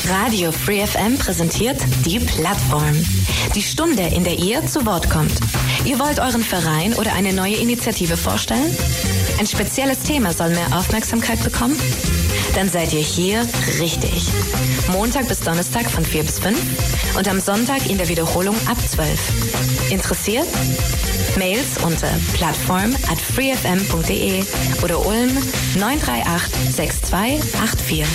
Radio Free FM präsentiert die Plattform. Die Stunde, in der ihr zu Wort kommt. Ihr wollt euren Verein oder eine neue Initiative vorstellen? Ein spezielles Thema soll mehr Aufmerksamkeit bekommen? Dann seid ihr hier richtig. Montag bis Donnerstag von 4 bis 5 und am Sonntag in der Wiederholung ab 12. Interessiert? Mails unter plattform@freefm.de oder Ulm 938 6284.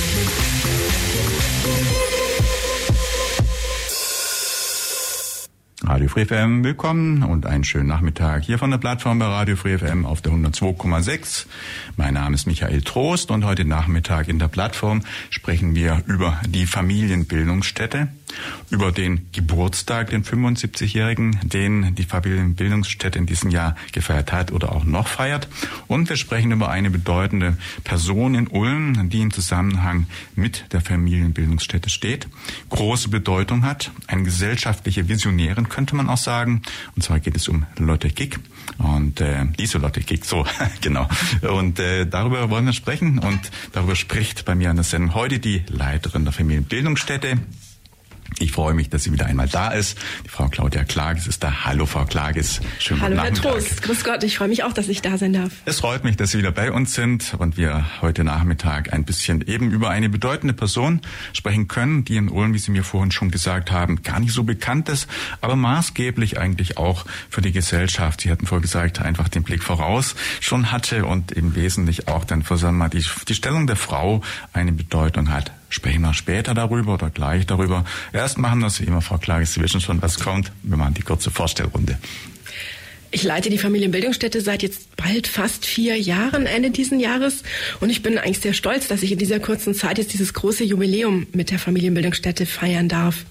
Radio Free FM, willkommen und einen schönen Nachmittag hier von der Plattform bei Radio Free FM auf der 102,6. Mein Name ist Michael Trost und heute Nachmittag in der Plattform sprechen wir über die Familienbildungsstätte, über den Geburtstag, den 75-Jährigen, den die Familienbildungsstätte in diesem Jahr gefeiert hat oder auch noch feiert. Und wir sprechen über eine bedeutende Person in Ulm, die im Zusammenhang mit der Familienbildungsstätte steht, große Bedeutung hat, eine gesellschaftliche Visionärin, könnte man auch sagen. Und zwar geht es um Lotte Kick und diese Lotte Kick, so genau. Und darüber wollen wir sprechen und darüber spricht bei mir an der Sendung heute die Leiterin der Familienbildungsstätte. Ich freue mich, dass sie wieder einmal da ist. Die Frau Claudia Klages ist da. Hallo, Frau Klages. Schönen guten Nachmittag. Hallo, Herr Trost. Grüß Gott. Ich freue mich auch, dass ich da sein darf. Es freut mich, dass Sie wieder bei uns sind und wir heute Nachmittag ein bisschen eben über eine bedeutende Person sprechen können, die in Ulm, wie Sie mir vorhin schon gesagt haben, gar nicht so bekannt ist, aber maßgeblich eigentlich auch für die Gesellschaft. Sie hatten vorher gesagt, einfach den Blick voraus schon hatte und im Wesentlichen auch dann für sagen wir mal, die Stellung der Frau eine Bedeutung hat. Sprechen wir später darüber oder gleich darüber. Erst machen wir es wie immer, Frau Klages, Sie wissen schon, was kommt. Wir machen die kurze Vorstellrunde. Ich leite die Familienbildungsstätte seit jetzt bald fast 4 Jahren, Ende diesen Jahres. Und ich bin eigentlich sehr stolz, dass ich in dieser kurzen Zeit jetzt dieses große Jubiläum mit der Familienbildungsstätte feiern darf.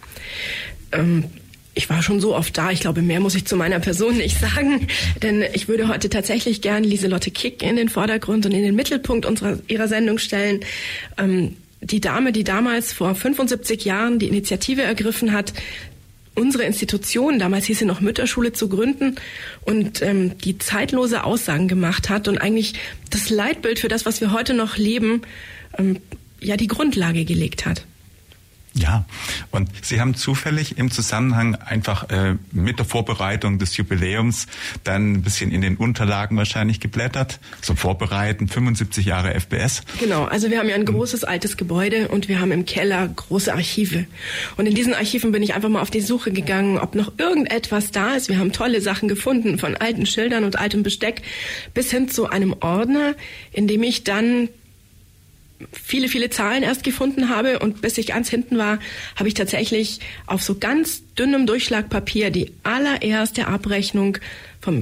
Ich war schon so oft da. Ich glaube, mehr muss ich zu meiner Person nicht sagen. Denn ich würde heute tatsächlich gern Lieselotte Kick in den Vordergrund und in den Mittelpunkt ihrer Sendung stellen. Die Dame, die damals vor 75 Jahren die Initiative ergriffen hat, unsere Institution, damals hieß sie noch Mütterschule, zu gründen und die zeitlose Aussagen gemacht hat und eigentlich das Leitbild für das, was wir heute noch leben, die Grundlage gelegt hat. Ja, und Sie haben zufällig im Zusammenhang einfach mit der Vorbereitung des Jubiläums dann ein bisschen in den Unterlagen wahrscheinlich geblättert, so vorbereiten, 75 Jahre FBS. Genau, also wir haben ja ein großes altes Gebäude und wir haben im Keller große Archive. Und in diesen Archiven bin ich einfach mal auf die Suche gegangen, ob noch irgendetwas da ist. Wir haben tolle Sachen gefunden, von alten Schildern und altem Besteck bis hin zu einem Ordner, in dem ich dann viele, viele Zahlen erst gefunden habe und bis ich ganz hinten war, habe ich tatsächlich auf so ganz dünnem Durchschlagpapier die allererste Abrechnung vom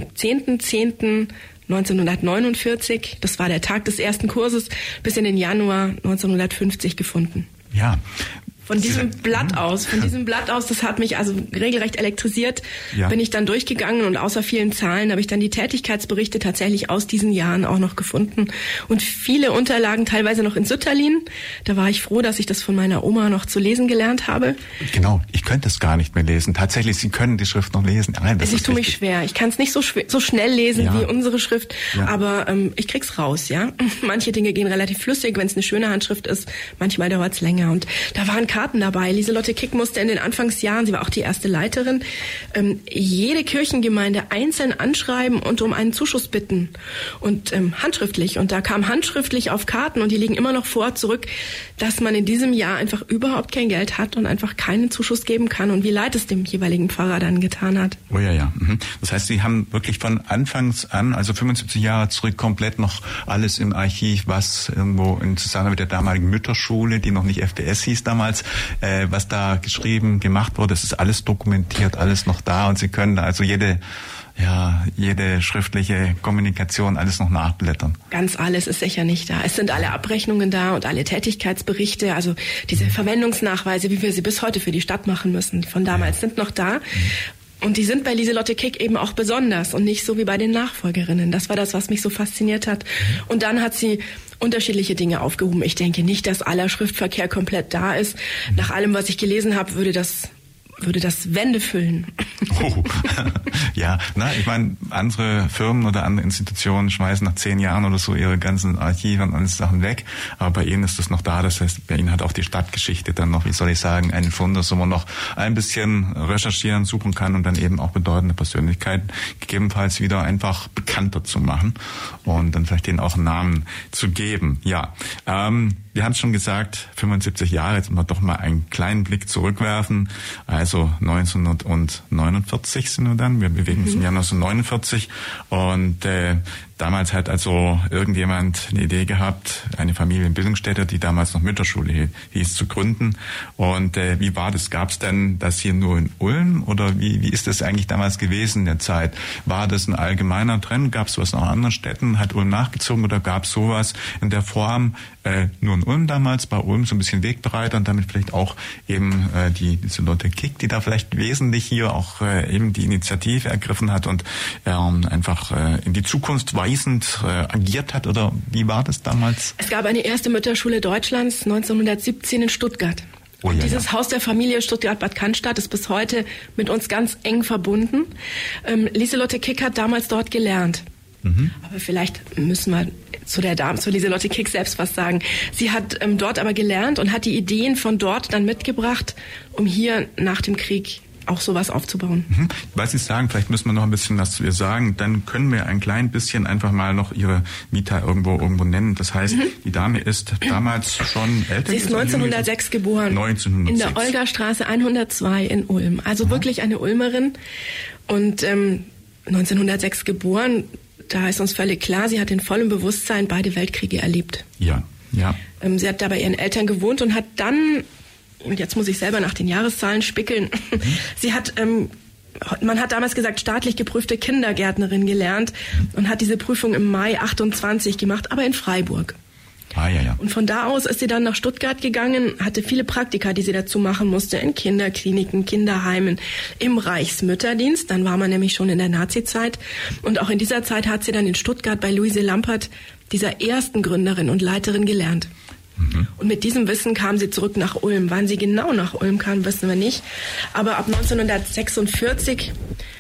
10.10.1949, das war der Tag des ersten Kurses, bis in den Januar 1950 gefunden. Ja. Von diesem Blatt aus, das hat mich also regelrecht elektrisiert, bin ich dann durchgegangen und außer vielen Zahlen habe ich dann die Tätigkeitsberichte tatsächlich aus diesen Jahren auch noch gefunden und viele Unterlagen teilweise noch in Sütterlin. Da war ich froh, dass ich das von meiner Oma noch zu lesen gelernt habe. Genau, ich könnte es gar nicht mehr lesen. Tatsächlich, Sie können die Schrift noch lesen. Nein, ich tue mich schwer. Ich kann es nicht so schnell lesen wie unsere Schrift, aber ich krieg's raus, ja. Manche Dinge gehen relativ flüssig, wenn es eine schöne Handschrift ist. Manchmal dauert es länger und da waren Karten dabei. Lieselotte Kick musste in den Anfangsjahren, sie war auch die erste Leiterin, jede Kirchengemeinde einzeln anschreiben und um einen Zuschuss bitten. Und handschriftlich. Und da kam handschriftlich auf Karten und die liegen immer noch zurück, dass man in diesem Jahr einfach überhaupt kein Geld hat und einfach keinen Zuschuss geben kann und wie leid es dem jeweiligen Pfarrer dann getan hat. Oh ja. Mhm. Das heißt, Sie haben wirklich von Anfangs an, also 75 Jahre zurück, komplett noch alles im Archiv, was irgendwo in Zusammenhang mit der damaligen Mütterschule, die noch nicht FDS hieß damals, was da geschrieben, gemacht wurde, das ist alles dokumentiert, alles noch da und Sie können da also jede schriftliche Kommunikation alles noch nachblättern. Ganz alles ist sicher nicht da. Es sind alle Abrechnungen da und alle Tätigkeitsberichte, also diese Verwendungsnachweise, wie wir sie bis heute für die Stadt machen müssen, von damals sind noch da. Und die sind bei Lieselotte Kick eben auch besonders und nicht so wie bei den Nachfolgerinnen. Das war das, was mich so fasziniert hat. Und dann hat sie unterschiedliche Dinge aufgehoben. Ich denke nicht, dass aller Schriftverkehr komplett da ist. Nach allem, was ich gelesen habe, würde das Wände füllen. Oh, ja, ich meine, andere Firmen oder andere Institutionen schmeißen nach 10 Jahren oder so ihre ganzen Archive und alles Sachen weg, aber bei Ihnen ist das noch da, das heißt, bei Ihnen hat auch die Stadtgeschichte dann noch, wie soll ich sagen, einen Fundus, wo man noch ein bisschen recherchieren, suchen kann und dann eben auch bedeutende Persönlichkeiten gegebenenfalls wieder einfach bekannter zu machen und dann vielleicht denen auch einen Namen zu geben. Ja, wir haben es schon gesagt, 75 Jahre, jetzt mal doch mal einen kleinen Blick zurückwerfen. Also 1949 sind wir dann, wir bewegen uns im Jahr 1949 und damals hat also irgendjemand eine Idee gehabt, eine Familienbildungsstätte, die damals noch Mütterschule hieß, zu gründen. Und wie war das? Gab es denn das hier nur in Ulm oder wie ist das eigentlich damals gewesen in der Zeit? War das ein allgemeiner Trend? Gab es sowas noch in anderen Städten? Hat Ulm nachgezogen oder gab es sowas in der Form nur in Ulm damals, bei Ulm so ein bisschen Wegbereiter und damit vielleicht auch eben diese Lotte Kick, die da vielleicht wesentlich hier auch eben die Initiative ergriffen hat und einfach in die Zukunft weisend agiert hat, oder wie war das damals? Es gab eine erste Mütterschule Deutschlands 1917 in Stuttgart. Oh, ja, dieses Haus der Familie Stuttgart-Bad Cannstatt ist bis heute mit uns ganz eng verbunden. Lieselotte Kick hat damals dort gelernt. Aber vielleicht müssen wir zu Lieselotte Kick selbst was sagen. Sie hat dort aber gelernt und hat die Ideen von dort dann mitgebracht, um hier nach dem Krieg auch sowas aufzubauen. Was Sie sagen, vielleicht müssen wir noch ein bisschen was zu ihr sagen, dann können wir ein klein bisschen einfach mal noch ihre Vita irgendwo nennen. Das heißt, die Dame ist damals schon älter. Sie ist 1906 geboren. 1906. In der Olgastraße 102 in Ulm. Also wirklich eine Ulmerin. Und 1906 geboren, da ist uns völlig klar, sie hat in vollem Bewusstsein beide Weltkriege erlebt. Ja. Sie hat da bei ihren Eltern gewohnt und hat dann, und jetzt muss ich selber nach den Jahreszahlen spickeln, sie hat, man hat damals gesagt, staatlich geprüfte Kindergärtnerin gelernt und hat diese Prüfung im Mai 28 gemacht, aber in Freiburg. Ja. Und von da aus ist sie dann nach Stuttgart gegangen, hatte viele Praktika, die sie dazu machen musste, in Kinderkliniken, Kinderheimen, im Reichsmütterdienst. Dann war man nämlich schon in der Nazizeit. Und auch in dieser Zeit hat sie dann in Stuttgart bei Luise Lampert, dieser ersten Gründerin und Leiterin, gelernt. Und mit diesem Wissen kam sie zurück nach Ulm. Wann sie genau nach Ulm kam, wissen wir nicht. Aber ab 1946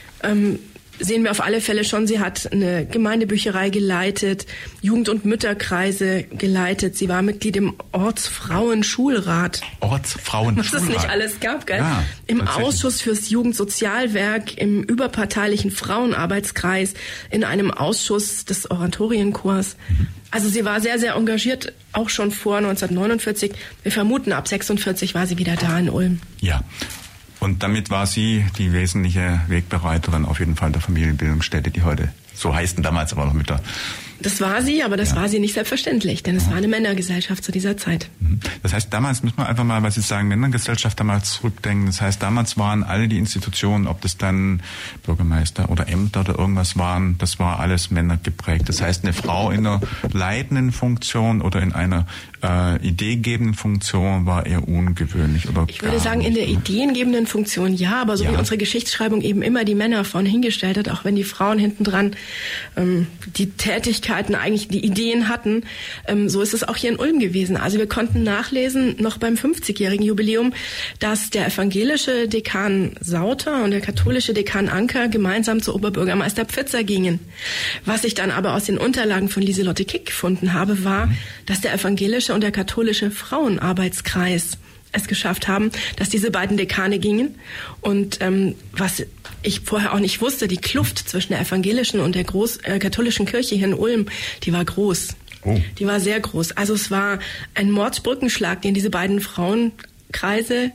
sehen wir auf alle Fälle schon, sie hat eine Gemeindebücherei geleitet, Jugend- und Mütterkreise geleitet. Sie war Mitglied im Ortsfrauenschulrat. Ortsfrauenschulrat. Was es nicht alles gab, gell? Ja, im Ausschuss fürs Jugendsozialwerk, im überparteilichen Frauenarbeitskreis, in einem Ausschuss des Oratorienchors. Also sie war sehr, sehr engagiert, auch schon vor 1949. Wir vermuten, ab 1946 war sie wieder da in Ulm. Ja. Und damit war sie die wesentliche Wegbereiterin auf jeden Fall der Familienbildungsstätte, die heute so heißen, damals aber noch Mütter. Das war sie, aber das war sie nicht selbstverständlich, denn es war eine Männergesellschaft zu dieser Zeit. Das heißt, damals müssen wir einfach mal, was Sie sagen, Männergesellschaft damals zurückdenken. Das heißt, damals waren alle die Institutionen, ob das dann Bürgermeister oder Ämter oder irgendwas waren, das war alles Männer geprägt. Das heißt, eine Frau in einer leitenden Funktion oder in einer ideengebenden Funktion war eher ungewöhnlich. Oder ich würde sagen, in der ideengebenden Funktion ja, aber so wie unsere Geschichtsschreibung eben immer die Männer vorne hingestellt hat, auch wenn die Frauen hinten dran die Tätigkeiten, eigentlich die Ideen hatten, so ist es auch hier in Ulm gewesen. Also wir konnten nachlesen, noch beim 50-jährigen Jubiläum, dass der evangelische Dekan Sauter und der katholische Dekan Anker gemeinsam zu Oberbürgermeister Pfitzer gingen. Was ich dann aber aus den Unterlagen von Lieselotte Kick gefunden habe, war, dass der evangelische und der katholische Frauenarbeitskreis es geschafft haben, dass diese beiden Dekane gingen. Und was ich vorher auch nicht wusste, die Kluft zwischen der evangelischen und der katholischen Kirche hier in Ulm, die war groß. Oh. Die war sehr groß. Also es war ein Mordsbrückenschlag, den diese beiden Frauenkreise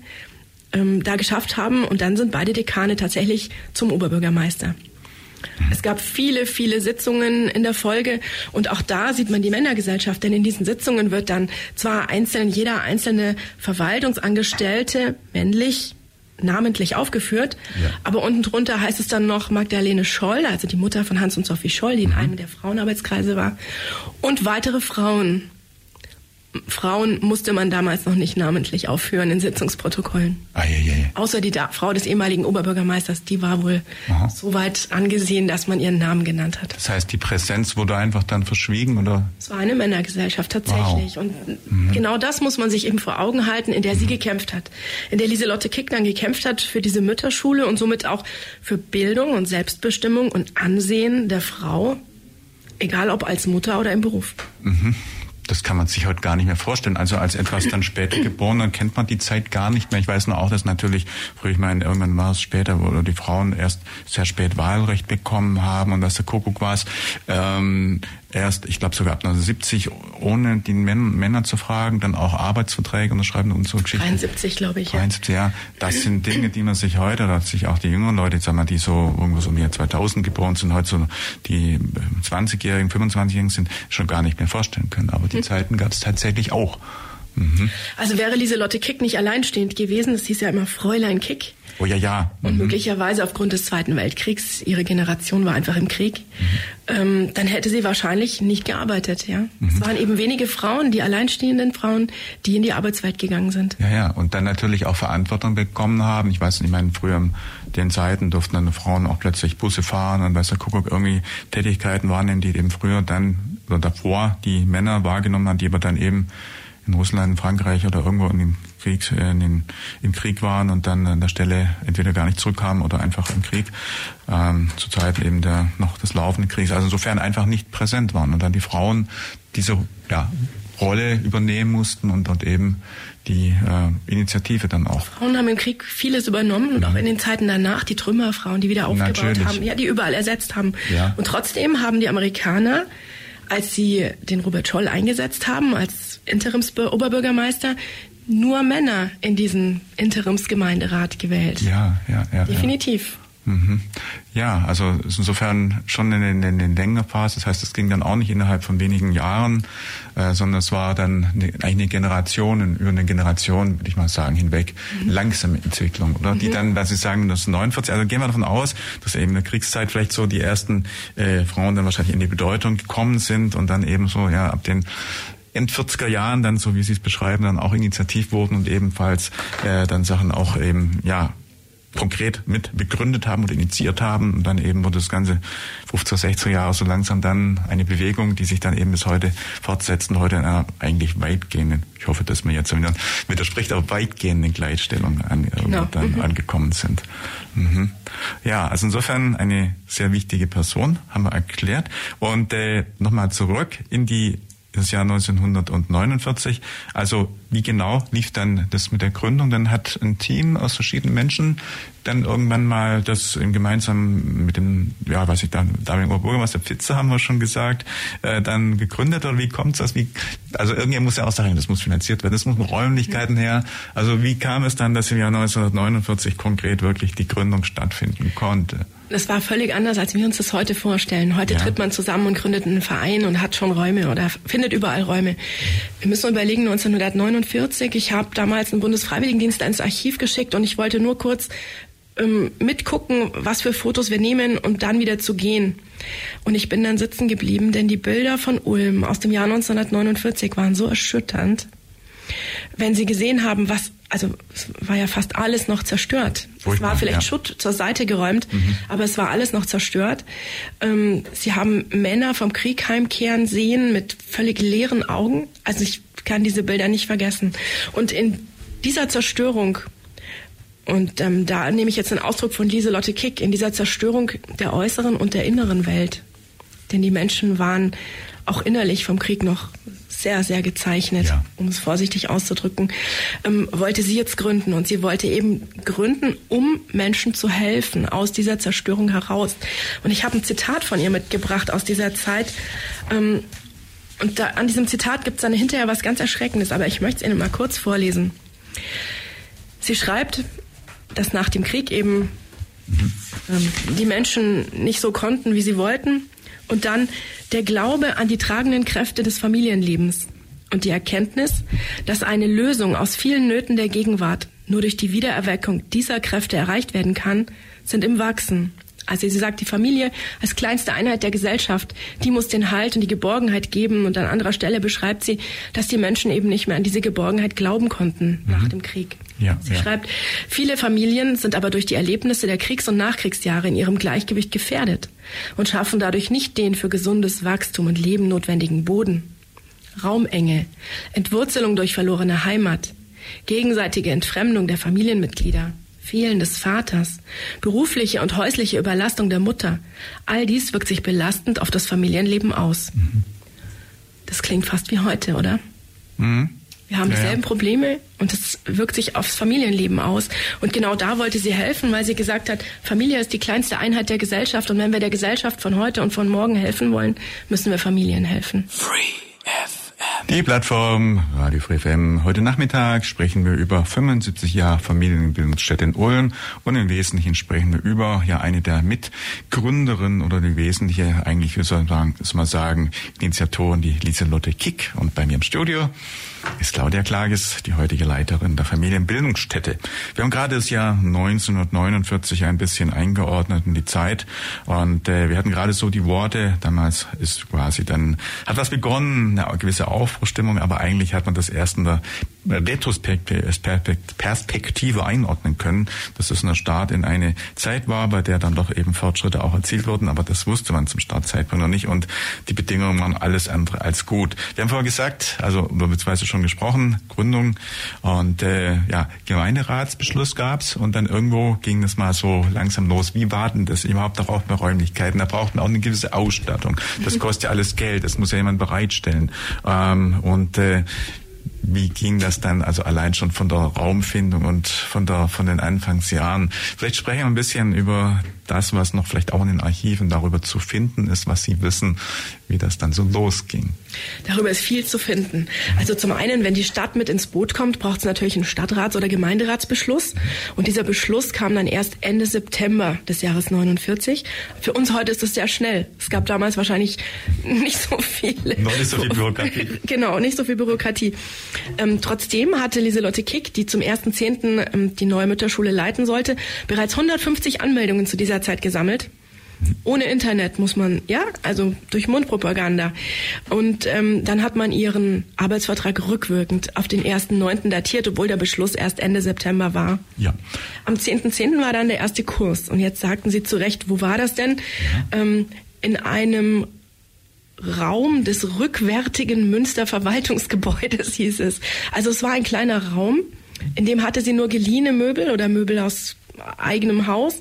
da geschafft haben. Und dann sind beide Dekane tatsächlich zum Oberbürgermeister. Es gab viele, viele Sitzungen in der Folge und auch da sieht man die Männergesellschaft, denn in diesen Sitzungen wird dann zwar jeder einzelne Verwaltungsangestellte männlich namentlich aufgeführt, aber unten drunter heißt es dann noch Magdalene Scholl, also die Mutter von Hans und Sophie Scholl, die in einem der Frauenarbeitskreise war, und weitere Frauen. Frauen musste man damals noch nicht namentlich aufführen in Sitzungsprotokollen. Außer die Frau des ehemaligen Oberbürgermeisters, die war wohl so weit angesehen, dass man ihren Namen genannt hat. Das heißt, die Präsenz wurde einfach dann verschwiegen, oder? Es war eine Männergesellschaft tatsächlich. Wow. Und genau das muss man sich eben vor Augen halten, in der sie gekämpft hat. In der Lieselotte Kick dann gekämpft hat für diese Mütterschule und somit auch für Bildung und Selbstbestimmung und Ansehen der Frau, egal ob als Mutter oder im Beruf. Das kann man sich heute gar nicht mehr vorstellen. Also als etwas dann später geboren, dann kennt man die Zeit gar nicht mehr. Ich weiß nur auch, dass natürlich, früher, ich meine, irgendwann war es später, wo die Frauen erst sehr spät Wahlrecht bekommen haben und dass der Kuckuck war es, erst, ich glaube sogar ab 1970, ohne die Männer zu fragen, dann auch Arbeitsverträge unterschreiben und so Geschichten. 73, glaube ich. 73, ja. Das sind Dinge, die man sich heute, oder sich auch die jüngeren Leute, sagen wir, die so irgendwo so im Jahr 2000 geboren sind, heute so die 20-Jährigen, 25-Jährigen sind, schon gar nicht mehr vorstellen können. Aber die Zeiten gab es tatsächlich auch. Also wäre Lieselotte Kick nicht alleinstehend gewesen, das hieß ja immer Fräulein Kick. Oh ja. Und möglicherweise aufgrund des Zweiten Weltkriegs, ihre Generation war einfach im Krieg, dann hätte sie wahrscheinlich nicht gearbeitet. Ja, es waren eben wenige Frauen, die alleinstehenden Frauen, die in die Arbeitswelt gegangen sind. Ja, und dann natürlich auch Verantwortung bekommen haben. Ich weiß nicht, ich meine, früher in den Zeiten durften dann Frauen auch plötzlich Busse fahren und weiß der Kuckuck irgendwie Tätigkeiten wahrnehmen, die eben früher dann oder davor die Männer wahrgenommen haben, die aber dann eben in Russland, in Frankreich oder irgendwo im Krieg waren und dann an der Stelle entweder gar nicht zurückkamen oder einfach im Krieg, zur Zeit eben noch des laufenden Kriegs. Also insofern einfach nicht präsent waren und dann die Frauen diese Rolle übernehmen mussten und eben die Initiative dann auch. Frauen haben im Krieg vieles übernommen und auch in den Zeiten danach die Trümmerfrauen, die wieder aufgebaut haben, die überall ersetzt haben. Ja. Und trotzdem haben die Amerikaner, als sie den Robert Scholl eingesetzt haben als Interimsoberbürgermeister, nur Männer in diesen Interimsgemeinderat gewählt. Ja. Definitiv. Ja, also insofern schon in den längeren Phase. Das heißt, es ging dann auch nicht innerhalb von wenigen Jahren, sondern es war dann über eine Generation, würde ich mal sagen, hinweg, langsame Entwicklung, oder? Die dann, was Sie sagen, das 49, also gehen wir davon aus, dass eben in der Kriegszeit vielleicht so die ersten Frauen dann wahrscheinlich in die Bedeutung gekommen sind und dann eben so, ab den End-40er Jahren dann, so wie Sie es beschreiben, dann auch initiativ wurden und ebenfalls dann Sachen auch eben, konkret mit begründet haben oder initiiert haben. Und dann eben wurde das ganze 50er, 60er Jahre so langsam dann eine Bewegung, die sich dann eben bis heute fortsetzt und heute in einer eigentlich weitgehenden, ich hoffe, dass mir jetzt wieder widerspricht, aber weitgehenden Gleichstellung angekommen sind. Ja, also insofern eine sehr wichtige Person, haben wir erklärt. Und nochmal zurück in das Jahr 1949. Also wie genau lief dann das mit der Gründung? Dann hat ein Team aus verschiedenen Menschen dann irgendwann mal das gemeinsam mit dem, damaligen Oberbürgermeister Pfitzer, haben wir schon gesagt, dann gegründet, oder wie kommt's das? Also irgendjemand muss ja auch sagen, das muss finanziert werden, das muss mit Räumlichkeiten her. Also wie kam es dann, dass im Jahr 1949 konkret wirklich die Gründung stattfinden konnte? Das war völlig anders, als wir uns das heute vorstellen. Heute tritt man zusammen und gründet einen Verein und hat schon Räume oder findet überall Räume. Wir müssen überlegen, 1949, ich habe damals einen Bundesfreiwilligendienst ins Archiv geschickt und ich wollte nur kurz mitgucken, was für Fotos wir nehmen und dann wieder zu gehen. Und ich bin dann sitzen geblieben, denn die Bilder von Ulm aus dem Jahr 1949 waren so erschütternd. Wenn Sie gesehen haben, es war ja fast alles noch zerstört. Es war vielleicht Schutt zur Seite geräumt, aber es war alles noch zerstört. Sie haben Männer vom Krieg heimkehren sehen mit völlig leeren Augen. Also ich kann diese Bilder nicht vergessen. Und in dieser Zerstörung, und da nehme ich jetzt einen Ausdruck von Lieselotte Kick, in dieser Zerstörung der äußeren und der inneren Welt, denn die Menschen waren auch innerlich vom Krieg noch sehr, sehr gezeichnet, um es vorsichtig auszudrücken, wollte sie jetzt gründen. Und sie wollte eben gründen, um Menschen zu helfen, aus dieser Zerstörung heraus. Und ich habe ein Zitat von ihr mitgebracht aus dieser Zeit. Und an diesem Zitat gibt es dann hinterher was ganz Erschreckendes, aber ich möchte es Ihnen mal kurz vorlesen. Sie schreibt, dass nach dem Krieg eben die Menschen nicht so konnten, wie sie wollten. Und dann der Glaube an die tragenden Kräfte des Familienlebens und die Erkenntnis, dass eine Lösung aus vielen Nöten der Gegenwart nur durch die Wiedererweckung dieser Kräfte erreicht werden kann, sind im Wachsen. Also sie sagt, die Familie als kleinste Einheit der Gesellschaft, die muss den Halt und die Geborgenheit geben. Und an anderer Stelle beschreibt sie, dass die Menschen eben nicht mehr an diese Geborgenheit glauben konnten nach dem Krieg. Ja, sie schreibt, viele Familien sind aber durch die Erlebnisse der Kriegs- und Nachkriegsjahre in ihrem Gleichgewicht gefährdet und schaffen dadurch nicht den für gesundes Wachstum und Leben notwendigen Boden. Raumenge, Entwurzelung durch verlorene Heimat, gegenseitige Entfremdung der Familienmitglieder, Fehlen des Vaters, berufliche und häusliche Überlastung der Mutter, all dies wirkt sich belastend auf das Familienleben aus. Das klingt fast wie heute, oder? Wir haben dieselben Probleme und es wirkt sich aufs Familienleben aus. Und genau da wollte sie helfen, weil sie gesagt hat, Familie ist die kleinste Einheit der Gesellschaft und wenn wir der Gesellschaft von heute und von morgen helfen wollen, müssen wir Familien helfen. Die Plattform Radio Free FM. Heute Nachmittag sprechen wir über 75 Jahre Familienbildungsstätte in Ulm und im Wesentlichen sprechen wir über eine der Mitgründerinnen oder die wesentliche, eigentlich, wie soll man sagen, Initiatorin, die Lieselotte Kick. Und bei mir im Studio ist Claudia Klages, die heutige Leiterin der Familienbildungsstätte. Wir haben gerade das Jahr 1949 ein bisschen eingeordnet in die Zeit und wir hatten gerade so die Worte, damals ist quasi dann, hat was begonnen, eine gewisse Aufbruchstimmung, aber eigentlich hat man das erst in der Retrospektive einordnen können, dass es ein Start in eine Zeit war, bei der dann doch eben Fortschritte auch erzielt wurden, aber das wusste man zum Startzeitpunkt noch nicht und die Bedingungen waren alles andere als gut. Wir haben vorher gesagt, also beziehungsweise schon gesprochen, Gründung und Gemeinderatsbeschluss gab's und dann irgendwo ging es mal so langsam los. Wie war denn das überhaupt? Da braucht man Räumlichkeiten, da braucht man auch eine gewisse Ausstattung. Das kostet ja alles Geld, das muss ja jemand bereitstellen. Wie ging das dann, also allein schon von der Raumfindung und von den Anfangsjahren? Vielleicht sprechen wir ein bisschen über das, was noch vielleicht auch in den Archiven darüber zu finden ist, was Sie wissen, wie das dann so losging. Darüber ist viel zu finden. Also zum einen, wenn die Stadt mit ins Boot kommt, braucht es natürlich einen Stadtrats- oder Gemeinderatsbeschluss. Und dieser Beschluss kam dann erst Ende September des Jahres 49. Für uns heute ist es sehr schnell. Es gab damals wahrscheinlich nicht so viele. Noch nicht so viel Bürokratie. Genau, nicht so viel Bürokratie. Trotzdem hatte Lieselotte Kick, die zum 1.10. Die neue Mütterschule leiten sollte, bereits 150 Anmeldungen zu dieser Zeit gesammelt. Ohne Internet muss man, also durch Mundpropaganda. Und dann hat man ihren Arbeitsvertrag rückwirkend auf den 1.9. datiert, obwohl der Beschluss erst Ende September war. Ja. Am 10.10. war dann der erste Kurs. Und jetzt sagten Sie zu Recht, wo war das denn? Ja. In einem Raum des rückwärtigen Münster-Verwaltungsgebäudes hieß es. Also es war ein kleiner Raum, in dem hatte sie nur geliehene Möbel oder Möbel aus eigenem Haus.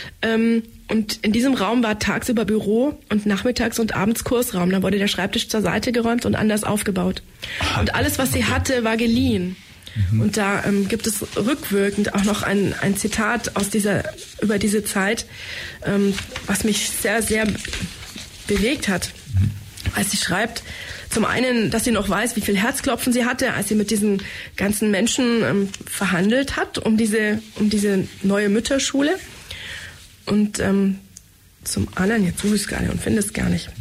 Und in diesem Raum war tagsüber Büro und nachmittags und abends Kursraum. Da wurde der Schreibtisch zur Seite geräumt und anders aufgebaut. Und alles, was sie hatte, war geliehen. Und da gibt es rückwirkend auch noch ein Zitat über diese Zeit, was mich sehr, sehr bewegt hat. Als sie schreibt, zum einen, dass sie noch weiß, wie viel Herzklopfen sie hatte, als sie mit diesen ganzen Menschen verhandelt hat um diese neue Mütterschule. Und zum anderen, jetzt suche ich es gar nicht und finde es gar nicht.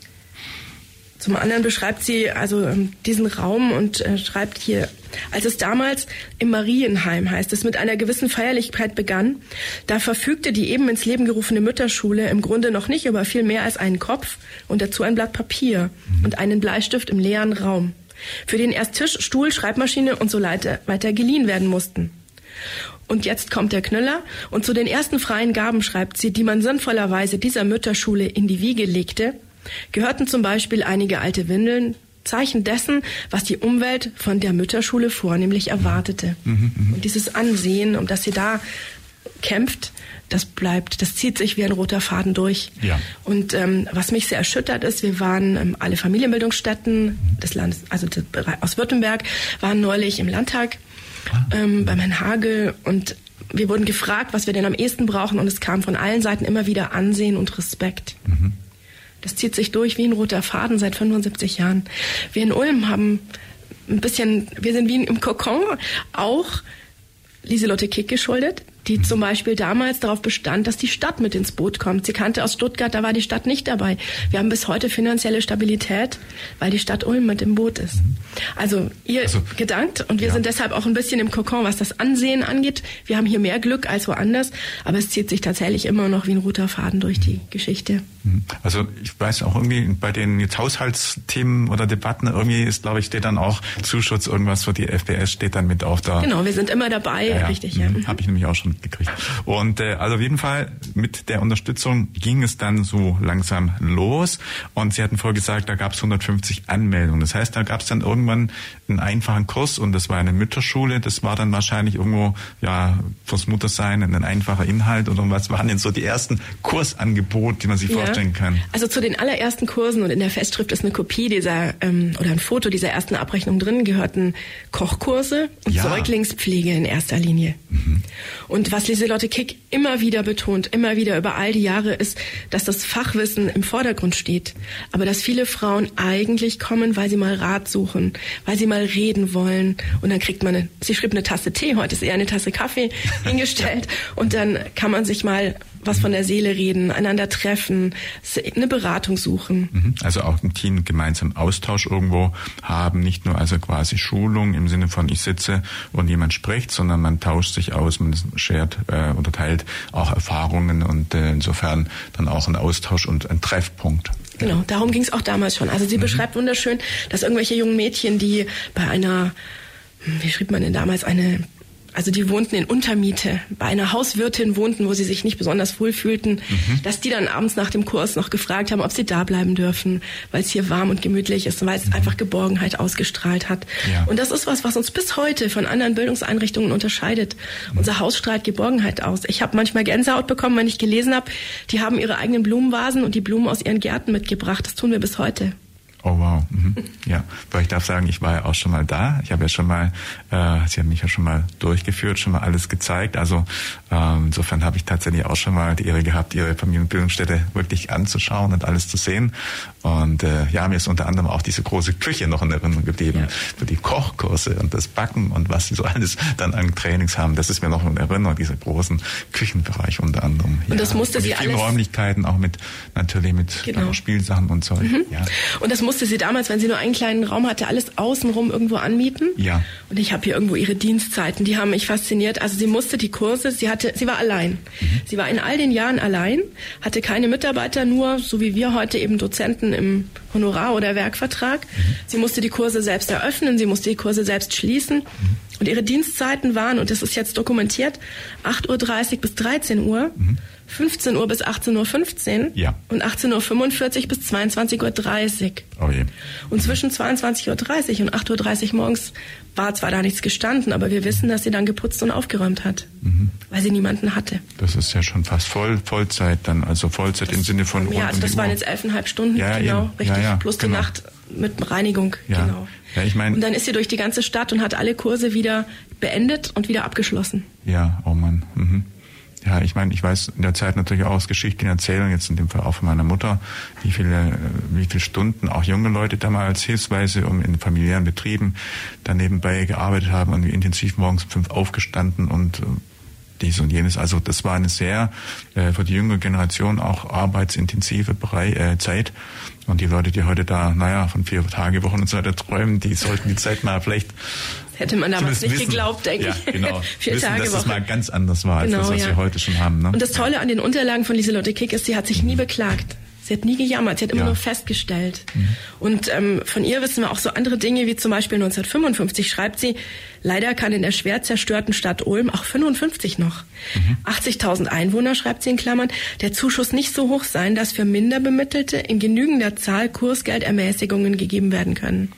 Zum anderen beschreibt sie also diesen Raum und schreibt hier, als es damals im Marienheim, heißt es, mit einer gewissen Feierlichkeit begann, da verfügte die eben ins Leben gerufene Mütterschule im Grunde noch nicht über viel mehr als einen Kopf und dazu ein Blatt Papier und einen Bleistift im leeren Raum, für den erst Tisch, Stuhl, Schreibmaschine und so weiter geliehen werden mussten. Und jetzt kommt der Knüller und zu den ersten freien Gaben, schreibt sie, die man sinnvollerweise dieser Mütterschule in die Wiege legte, gehörten zum Beispiel einige alte Windeln, Zeichen dessen, was die Umwelt von der Mütterschule vornehmlich erwartete. Und dieses Ansehen, um das sie da kämpft, das zieht sich wie ein roter Faden durch. Ja. Und was mich sehr erschüttert ist, wir waren alle Familienbildungsstätten des Landes, also aus Württemberg, waren neulich im Landtag beim Herrn Hagel und wir wurden gefragt, was wir denn am ehesten brauchen und es kam von allen Seiten immer wieder Ansehen und Respekt. Das zieht sich durch wie ein roter Faden seit 75 Jahren. Wir in Ulm haben wir sind wie im Kokon auch Lieselotte Kick geschuldet, die zum Beispiel damals darauf bestand, dass die Stadt mit ins Boot kommt. Sie kannte aus Stuttgart, da war die Stadt nicht dabei. Wir haben bis heute finanzielle Stabilität, weil die Stadt Ulm mit im Boot ist. Also ihr gedankt und wir sind deshalb auch ein bisschen im Kokon, was das Ansehen angeht. Wir haben hier mehr Glück als woanders, aber es zieht sich tatsächlich immer noch wie ein roter Faden durch die Geschichte. Also ich weiß auch irgendwie bei den jetzt Haushaltsthemen oder Debatten, irgendwie ist, glaube ich, steht dann auch Zuschutz, irgendwas für die FPS steht dann mit auf da. Genau, wir sind immer dabei, richtig. Ja. Habe ich nämlich auch schon gekriegt. Und also auf jeden Fall mit der Unterstützung ging es dann so langsam los. Und Sie hatten vorher gesagt, da gab es 150 Anmeldungen. Das heißt, da gab es dann irgendwann einen einfachen Kurs und das war eine Mütterschule. Das war dann wahrscheinlich irgendwo fürs Muttersein ein einfacher Inhalt oder was waren denn so die ersten Kursangebote, die man sich vorstellen kann? Also zu den allerersten Kursen und in der Festschrift ist eine Kopie dieser oder ein Foto dieser ersten Abrechnung drin, gehörten Kochkurse und Säuglingspflege in erster Linie. Und was Lieselotte Kick immer wieder betont, immer wieder über all die Jahre, ist, dass das Fachwissen im Vordergrund steht. Aber dass viele Frauen eigentlich kommen, weil sie mal Rat suchen, weil sie mal reden wollen. Und dann kriegt man sie schrieb eine Tasse Tee, heute ist eher eine Tasse Kaffee hingestellt. Und dann kann man sich mal was von der Seele reden, einander treffen, eine Beratung suchen. Also auch ein Team gemeinsam Austausch irgendwo haben, nicht nur also quasi Schulung im Sinne von ich sitze und jemand spricht, sondern man tauscht sich aus, man shared oder teilt auch Erfahrungen und insofern dann auch ein Austausch und ein Treffpunkt. Genau, darum ging es auch damals schon. Also sie beschreibt wunderschön, dass irgendwelche jungen Mädchen, die bei einer, wie schrieb man denn damals, also die wohnten in Untermiete, bei einer Hauswirtin wohnten, wo sie sich nicht besonders wohl fühlten, dass die dann abends nach dem Kurs noch gefragt haben, ob sie da bleiben dürfen, weil es hier warm und gemütlich ist und weil es einfach Geborgenheit ausgestrahlt hat. Ja. Und das ist was uns bis heute von anderen Bildungseinrichtungen unterscheidet. Unser Haus strahlt Geborgenheit aus. Ich habe manchmal Gänsehaut bekommen, wenn ich gelesen habe, die haben ihre eigenen Blumenvasen und die Blumen aus ihren Gärten mitgebracht. Das tun wir bis heute. Oh wow, ja, weil ich darf sagen, ich war ja auch schon mal da. Ich habe ja schon mal, Sie haben mich ja schon mal durchgeführt, schon mal alles gezeigt. Also insofern habe ich tatsächlich auch schon mal die Ehre gehabt, Ihre Familienbildungsstätte wirklich anzuschauen und alles zu sehen. Und mir ist unter anderem auch diese große Küche noch in Erinnerung geblieben für die Kochkurse und das Backen und was Sie so alles dann an Trainings haben. Das ist mir noch in Erinnerung, dieser großen Küchenbereich unter anderem. Und das musste sie alles. Die vielen Räumlichkeiten auch mit Spielsachen und Zeug. Ja. Und das musste sie damals, wenn sie nur einen kleinen Raum hatte, alles außenrum irgendwo anmieten. Ja. Und ich habe hier irgendwo ihre Dienstzeiten, die haben mich fasziniert. Also sie musste die Kurse, sie war allein. Sie war in all den Jahren allein, hatte keine Mitarbeiter, nur, so wie wir heute eben Dozenten im Honorar- oder Werkvertrag. Sie musste die Kurse selbst eröffnen, sie musste die Kurse selbst schließen. Und ihre Dienstzeiten waren, und das ist jetzt dokumentiert, 8:30 Uhr bis 13 Uhr, 15 Uhr bis 18:15 Uhr und 18:45 Uhr bis 22:30 Uhr. Oh je. Und zwischen 22:30 Uhr und 8:30 Uhr morgens war zwar da nichts gestanden, aber wir wissen, dass sie dann geputzt und aufgeräumt hat, weil sie niemanden hatte. Das ist ja schon fast Vollzeit dann, also Vollzeit im Sinne von Ja, also das waren jetzt 11,5 Stunden, genau, richtig, plus die Nacht mit Reinigung, genau. Ja, ich meine. Und dann ist sie durch die ganze Stadt und hat alle Kurse wieder beendet und wieder abgeschlossen. Ja, oh Mann. Ja, ich meine, ich weiß in der Zeit natürlich auch aus Geschichten erzählen, jetzt in dem Fall auch von meiner Mutter, wie viele Stunden auch junge Leute damals hilfsweise in familiären Betrieben dann nebenbei gearbeitet haben und wie intensiv morgens um 5 aufgestanden und dies und jenes. Also das war eine sehr für die jüngere Generation auch arbeitsintensive Zeit. Und die Leute, die heute da, von 4-Tage-Wochen und so weiter träumen, die sollten die Zeit mal vielleicht... Hätte man damals nicht geglaubt, denke ich. Ja, genau. 4 Tage dass es mal ganz anders war, als das, was wir heute schon haben. Ne? Und das Tolle an den Unterlagen von Lieselotte Kick ist, sie hat sich nie beklagt. Sie hat nie gejammert, sie hat immer nur festgestellt. Und von ihr wissen wir auch so andere Dinge, wie zum Beispiel 1955 schreibt sie, leider kann in der schwer zerstörten Stadt Ulm, auch 55 noch, 80.000 Einwohner, schreibt sie in Klammern, der Zuschuss nicht so hoch sein, dass für Minderbemittelte in genügender Zahl Kursgeldermäßigungen gegeben werden können.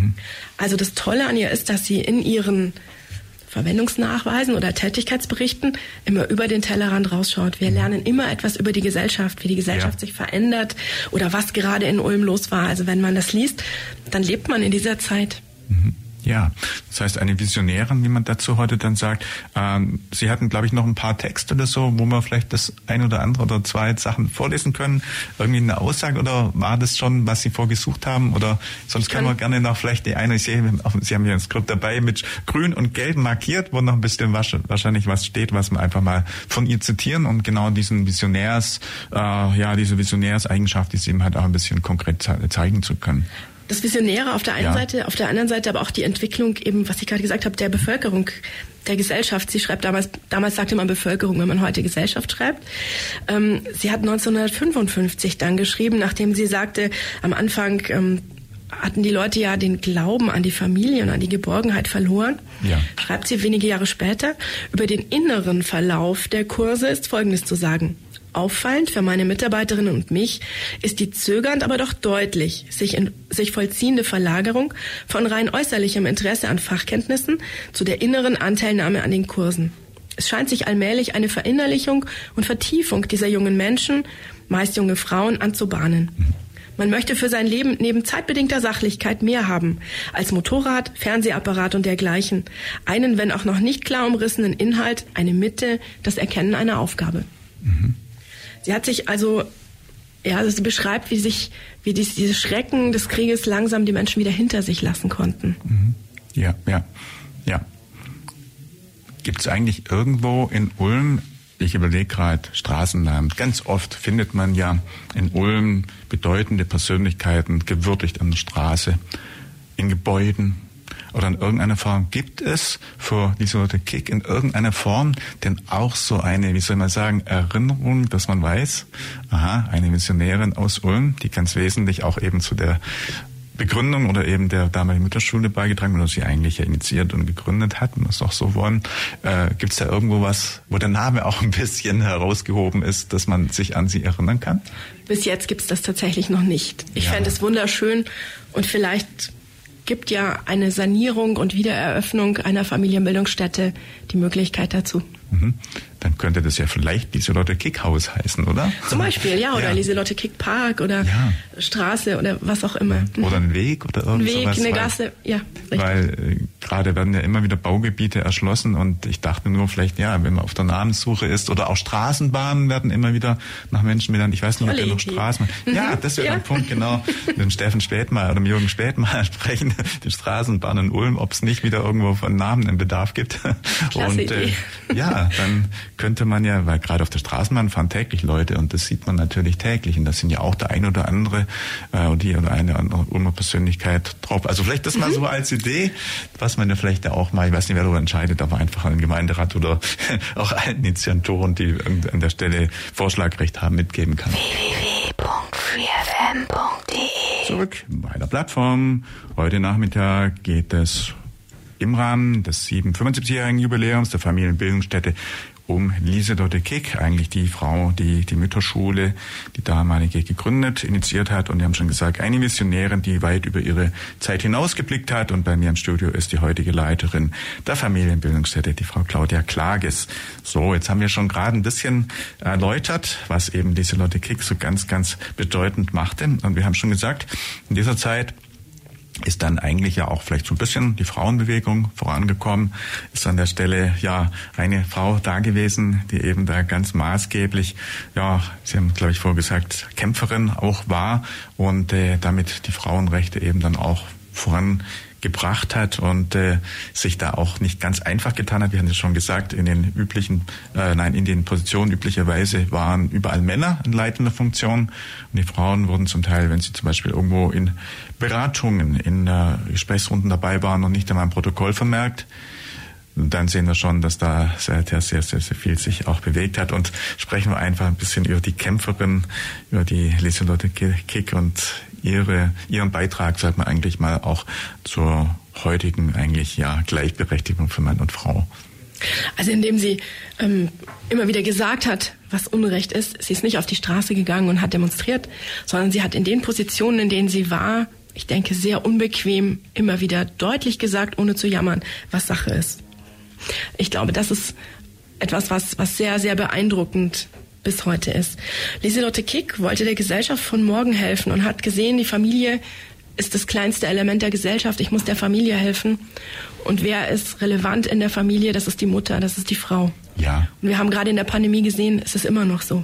Also das Tolle an ihr ist, dass sie in ihren Verwendungsnachweisen oder Tätigkeitsberichten immer über den Tellerrand rausschaut. Wir lernen immer etwas über die Gesellschaft, wie die Gesellschaft sich verändert oder was gerade in Ulm los war. Also wenn man das liest, dann lebt man in dieser Zeit. Ja, das heißt eine Visionärin, wie man dazu heute dann sagt. Sie hatten, glaube ich, noch ein paar Texte oder so, wo wir vielleicht das ein oder andere oder zwei Sachen vorlesen können. Irgendwie eine Aussage, oder war das schon, was Sie vorgesucht haben? Oder sonst können wir gerne noch vielleicht die eine, ich sehe, Sie haben hier ein Skript dabei mit grün und gelb markiert, wo noch ein bisschen wahrscheinlich was steht, was wir einfach mal von ihr zitieren und genau diesen diese Visionärseigenschaft, die Sie eben halt auch ein bisschen konkret zeigen zu können. Das Visionäre auf der einen Seite, auf der anderen Seite aber auch die Entwicklung eben, was ich gerade gesagt habe, der Bevölkerung, der Gesellschaft. Sie schreibt damals sagte man Bevölkerung, wenn man heute Gesellschaft schreibt. Sie hat 1955 dann geschrieben, nachdem sie sagte, am Anfang hatten die Leute ja den Glauben an die Familie und an die Geborgenheit verloren. Ja. Schreibt sie wenige Jahre später, über den inneren Verlauf der Kurse ist Folgendes zu sagen. Auffallend für meine Mitarbeiterinnen und mich ist die zögernd, aber doch deutlich sich vollziehende Verlagerung von rein äußerlichem Interesse an Fachkenntnissen zu der inneren Anteilnahme an den Kursen. Es scheint sich allmählich eine Verinnerlichung und Vertiefung dieser jungen Menschen, meist junge Frauen, anzubahnen. Man möchte für sein Leben neben zeitbedingter Sachlichkeit mehr haben als Motorrad, Fernsehapparat und dergleichen. Einen, wenn auch noch nicht klar umrissenen Inhalt, eine Mitte, das Erkennen einer Aufgabe. Mhm. Sie hat sich sie beschreibt, wie diese Schrecken des Krieges langsam die Menschen wieder hinter sich lassen konnten. Mhm. Ja. Gibt es eigentlich irgendwo in Ulm, ich überlege gerade, Straßennamen, ganz oft findet man ja in Ulm bedeutende Persönlichkeiten gewürdigt an der Straße, in Gebäuden oder in irgendeiner Form. Gibt es für Lieselotte Kick in irgendeiner Form denn auch so eine, Erinnerung, dass man weiß, eine Missionärin aus Ulm, die ganz wesentlich auch eben zu der Begründung oder eben der damaligen Mütterschule beigetragen oder sie eigentlich ja initiiert und gegründet hat, und das auch so wollen. Gibt es da irgendwo was, wo der Name auch ein bisschen herausgehoben ist, dass man sich an sie erinnern kann? Bis jetzt gibt es das tatsächlich noch nicht. Ich fände es wunderschön und vielleicht gibt ja eine Sanierung und Wiedereröffnung einer Familienbildungsstätte die Möglichkeit dazu. Mhm. Dann könnte das ja vielleicht Lieselotte Kick Haus heißen, oder? Zum Beispiel, oder Lieselotte Kick Park oder Straße oder was auch immer. Oder ein Weg oder irgendwas. Ein Weg, eine Gasse, richtig. Weil gerade werden ja immer wieder Baugebiete erschlossen und ich dachte nur vielleicht, wenn man auf der Namenssuche ist oder auch Straßenbahnen werden immer wieder nach Menschen benannt. Ich weiß nicht, ob wir noch Straßen... Ja, das wäre ein Punkt, genau. Mit dem Steffen Spätmeier oder dem Jürgen Spätmeier sprechen, die Straßenbahn in Ulm, ob es nicht wieder irgendwo von Namen im Bedarf gibt. Klasse Idee. Dann könnte man ja, weil gerade auf der Straßenbahn fahren täglich Leute und das sieht man natürlich täglich und das sind ja auch der ein oder andere die oder eine andere Ulmer Persönlichkeit drauf. Also vielleicht das mal so als Idee, was man ja vielleicht auch mal, ich weiß nicht, wer darüber entscheidet, aber einfach einen Gemeinderat oder auch allen Initiatoren, die an der Stelle Vorschlagrecht haben, mitgeben kann. www.freefm.de Zurück bei der Plattform. Heute Nachmittag geht es im Rahmen des 75-jährigen Jubiläums der Familienbildungsstätte um Lieselotte Kick, eigentlich die Frau, die die Mütterschule, die damalige, gegründet, initiiert hat. Und wir haben schon gesagt, eine Visionärin, die weit über ihre Zeit hinausgeblickt hat. Und bei mir im Studio ist die heutige Leiterin der Familienbildungsstätte, die Frau Claudia Klages. So, jetzt haben wir schon gerade ein bisschen erläutert, was eben Lieselotte Kick so ganz, ganz bedeutend machte. Und wir haben schon gesagt, in dieser Zeit ist dann eigentlich ja auch vielleicht so ein bisschen die Frauenbewegung vorangekommen, ist an der Stelle eine Frau da gewesen, die eben da ganz maßgeblich, Sie haben, glaube ich, vorher gesagt, Kämpferin auch war und damit die Frauenrechte eben dann auch vorangebracht hat und sich da auch nicht ganz einfach getan hat. Wir haben ja schon gesagt, in den Positionen üblicherweise waren überall Männer in leitender Funktion und die Frauen wurden zum Teil, wenn sie zum Beispiel irgendwo in Beratungen, in Gesprächsrunden dabei waren und nicht einmal im Protokoll vermerkt. Und dann sehen wir schon, dass da seither sehr, sehr, sehr viel sich auch bewegt hat. Und sprechen wir einfach ein bisschen über die Kämpferin, über die Lieselotte Kick und ihren Beitrag, sagt man eigentlich mal, auch zur heutigen Gleichberechtigung für Mann und Frau. Also indem sie immer wieder gesagt hat, was Unrecht ist, sie ist nicht auf die Straße gegangen und hat demonstriert, sondern sie hat in den Positionen, in denen sie war, ich denke, sehr unbequem immer wieder deutlich gesagt, ohne zu jammern, was Sache ist. Ich glaube, das ist etwas, was sehr, sehr beeindruckend bis heute ist. Lieselotte Kick wollte der Gesellschaft von morgen helfen und hat gesehen, die Familie ist das kleinste Element der Gesellschaft. Ich muss der Familie helfen. Und wer ist relevant in der Familie? Das ist die Mutter, das ist die Frau. Ja. Und wir haben gerade in der Pandemie gesehen, es ist immer noch so.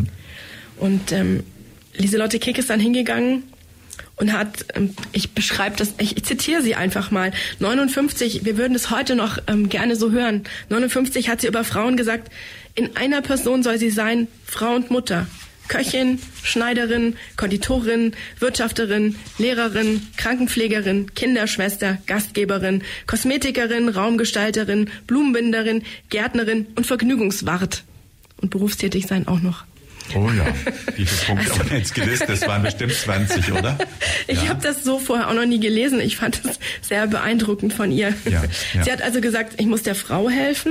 Und Lieselotte Kick ist dann hingegangen und hat, ich beschreibe das, ich zitiere sie einfach mal, 59, wir würden es heute noch gerne so hören, 59 hat sie über Frauen gesagt, in einer Person soll sie sein, Frau und Mutter. Köchin, Schneiderin, Konditorin, Wirtschafterin, Lehrerin, Krankenpflegerin, Kinderschwester, Gastgeberin, Kosmetikerin, Raumgestalterin, Blumenbinderin, Gärtnerin und Vergnügungswart. Und berufstätig sein auch noch. Oh ja, wie viele Punkte haben wir jetzt gelistet? Das waren bestimmt 20, oder? Ich habe das so vorher auch noch nie gelesen. Ich fand es sehr beeindruckend von ihr. Ja. Sie hat also gesagt, ich muss der Frau helfen,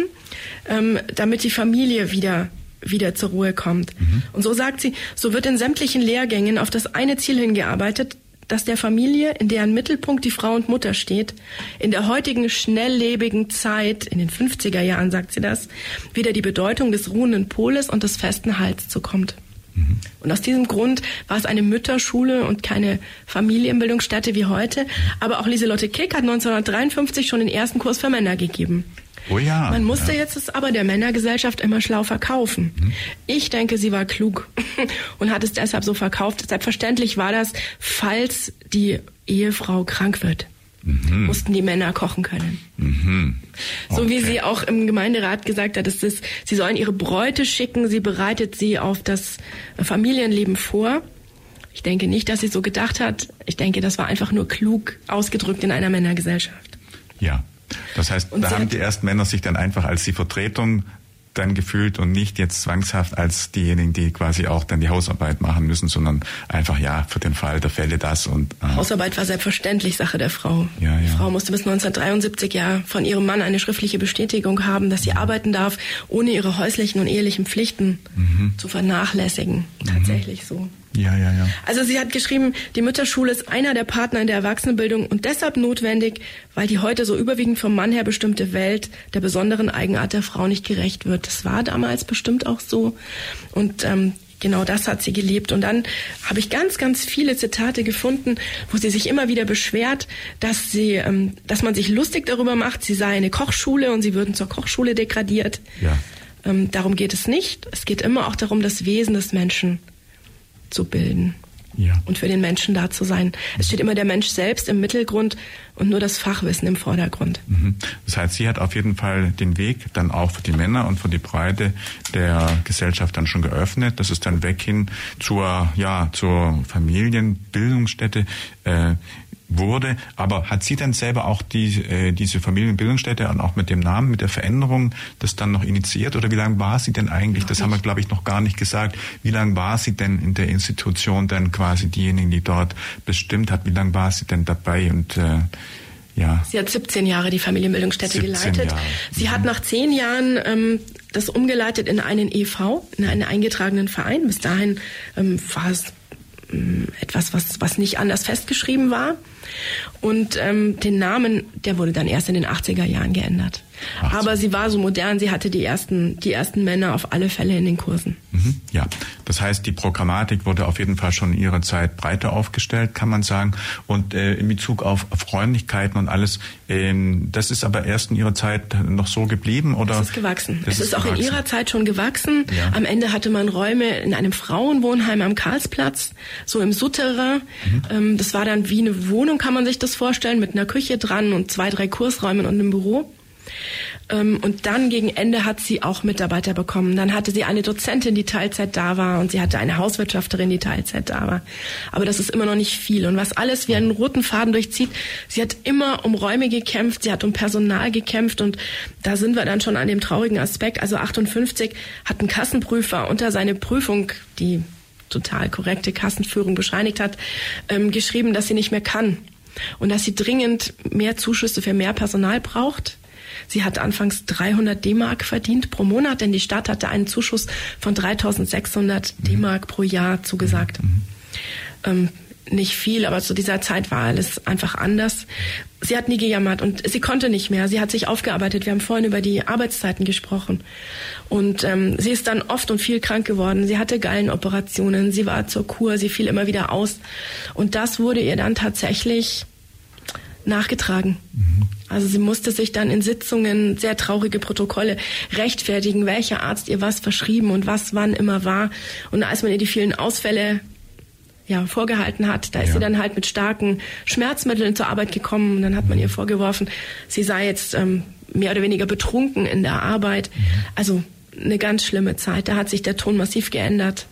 damit die Familie wieder zur Ruhe kommt. Und so sagt sie, so wird in sämtlichen Lehrgängen auf das eine Ziel hingearbeitet, dass der Familie, in deren Mittelpunkt die Frau und Mutter steht, in der heutigen schnelllebigen Zeit, in den 50er Jahren sagt sie das, wieder die Bedeutung des ruhenden Poles und des festen Hals zukommt. Und aus diesem Grund war es eine Mütterschule und keine Familienbildungsstätte wie heute. Aber auch Lieselotte Kick hat 1953 schon den ersten Kurs für Männer gegeben. Oh ja. Man musste jetzt es aber der Männergesellschaft immer schlau verkaufen. Ich denke, sie war klug und hat es deshalb so verkauft. Selbstverständlich war das, falls die Ehefrau krank wird, mussten die Männer kochen können. Okay. So wie sie auch im Gemeinderat gesagt hat, sie sollen ihre Bräute schicken, sie bereitet sie auf das Familienleben vor. Ich denke nicht, dass sie so gedacht hat. Ich denke, das war einfach nur klug ausgedrückt in einer Männergesellschaft. Ja. Das heißt, da haben die ersten Männer sich dann einfach als die Vertretung dann gefühlt und nicht jetzt zwangshaft als diejenigen, die quasi auch dann die Hausarbeit machen müssen, sondern einfach, ja, für den Fall der Fälle das und... Hausarbeit war selbstverständlich Sache der Frau. Ja. Die Frau musste bis 1973 ja von ihrem Mann eine schriftliche Bestätigung haben, dass sie arbeiten darf, ohne ihre häuslichen und ehelichen Pflichten zu vernachlässigen. Tatsächlich so. Ja. Also sie hat geschrieben, die Mütterschule ist einer der Partner in der Erwachsenenbildung und deshalb notwendig, weil die heute so überwiegend vom Mann her bestimmte Welt der besonderen Eigenart der Frau nicht gerecht wird. Das war damals bestimmt auch so und genau das hat sie gelebt. Und dann habe ich ganz, ganz viele Zitate gefunden, wo sie sich immer wieder beschwert, dass man sich lustig darüber macht, sie sei eine Kochschule und sie würden zur Kochschule degradiert. Ja. Darum geht es nicht. Es geht immer auch darum, das Wesen des Menschen zu bilden und für den Menschen da zu sein. Es steht immer der Mensch selbst im Mittelgrund und nur das Fachwissen im Vordergrund. Das heißt, sie hat auf jeden Fall den Weg dann auch für die Männer und für die Breite der Gesellschaft dann schon geöffnet. Das ist dann weg hin zur Familienbildungsstätte wurde. Aber hat sie dann selber auch diese Familienbildungsstätte und auch mit dem Namen, mit der Veränderung, das dann noch initiiert? Oder wie lange war sie denn eigentlich? Das haben wir, glaube ich, noch gar nicht gesagt. Wie lange war sie denn in der Institution dann quasi diejenige, die dort bestimmt hat? Wie lange war sie denn dabei? Und Sie hat 17 Jahre die Familienbildungsstätte geleitet. Jahre. Sie hat nach 10 Jahren das umgeleitet in einen e.V., in einen eingetragenen Verein. Bis dahin war es etwas, was nicht anders festgeschrieben war. Und den Namen, der wurde dann erst in den 80er Jahren geändert. Aber sie war so modern, sie hatte die ersten Männer auf alle Fälle in den Kursen. Ja, das heißt, die Programmatik wurde auf jeden Fall schon in ihrer Zeit breiter aufgestellt, kann man sagen. Und in Bezug auf Räumlichkeiten und alles, das ist aber erst in ihrer Zeit noch so geblieben? Oder? Es ist gewachsen. Es ist auch in ihrer Zeit schon gewachsen. Ja. Am Ende hatte man Räume in einem Frauenwohnheim am Karlsplatz, so im Souterrain. Das war dann wie eine Wohnung, kann man sich das vorstellen, mit einer Küche dran und 2, 3 Kursräumen und einem Büro. Und dann gegen Ende hat sie auch Mitarbeiter bekommen. Dann hatte sie eine Dozentin, die Teilzeit da war, und sie hatte eine Hauswirtschafterin, die Teilzeit da war. Aber das ist immer noch nicht viel. Und was alles wie einen roten Faden durchzieht, sie hat immer um Räume gekämpft, sie hat um Personal gekämpft, und da sind wir dann schon an dem traurigen Aspekt. Also 58 hat ein Kassenprüfer unter seine Prüfung, die total korrekte Kassenführung bescheinigt hat, geschrieben, dass sie nicht mehr kann und dass sie dringend mehr Zuschüsse für mehr Personal braucht. Sie hat anfangs 300 D-Mark verdient pro Monat, denn die Stadt hatte einen Zuschuss von 3.600 D-Mark pro Jahr zugesagt. nicht viel, aber zu dieser Zeit war alles einfach anders. Sie hat nie gejammert und sie konnte nicht mehr. Sie hat sich aufgearbeitet. Wir haben vorhin über die Arbeitszeiten gesprochen. Und sie ist dann oft und viel krank geworden. Sie hatte Gallenoperationen, sie war zur Kur, sie fiel immer wieder aus. Und das wurde ihr dann tatsächlich nachgetragen. Also sie musste sich dann in Sitzungen, sehr traurige Protokolle, rechtfertigen, welcher Arzt ihr was verschrieben und was wann immer war. Und als man ihr die vielen Ausfälle vorgehalten hat, da ist sie dann halt mit starken Schmerzmitteln zur Arbeit gekommen und dann hat man ihr vorgeworfen, sie sei jetzt mehr oder weniger betrunken in der Arbeit. Also eine ganz schlimme Zeit, da hat sich der Ton massiv geändert.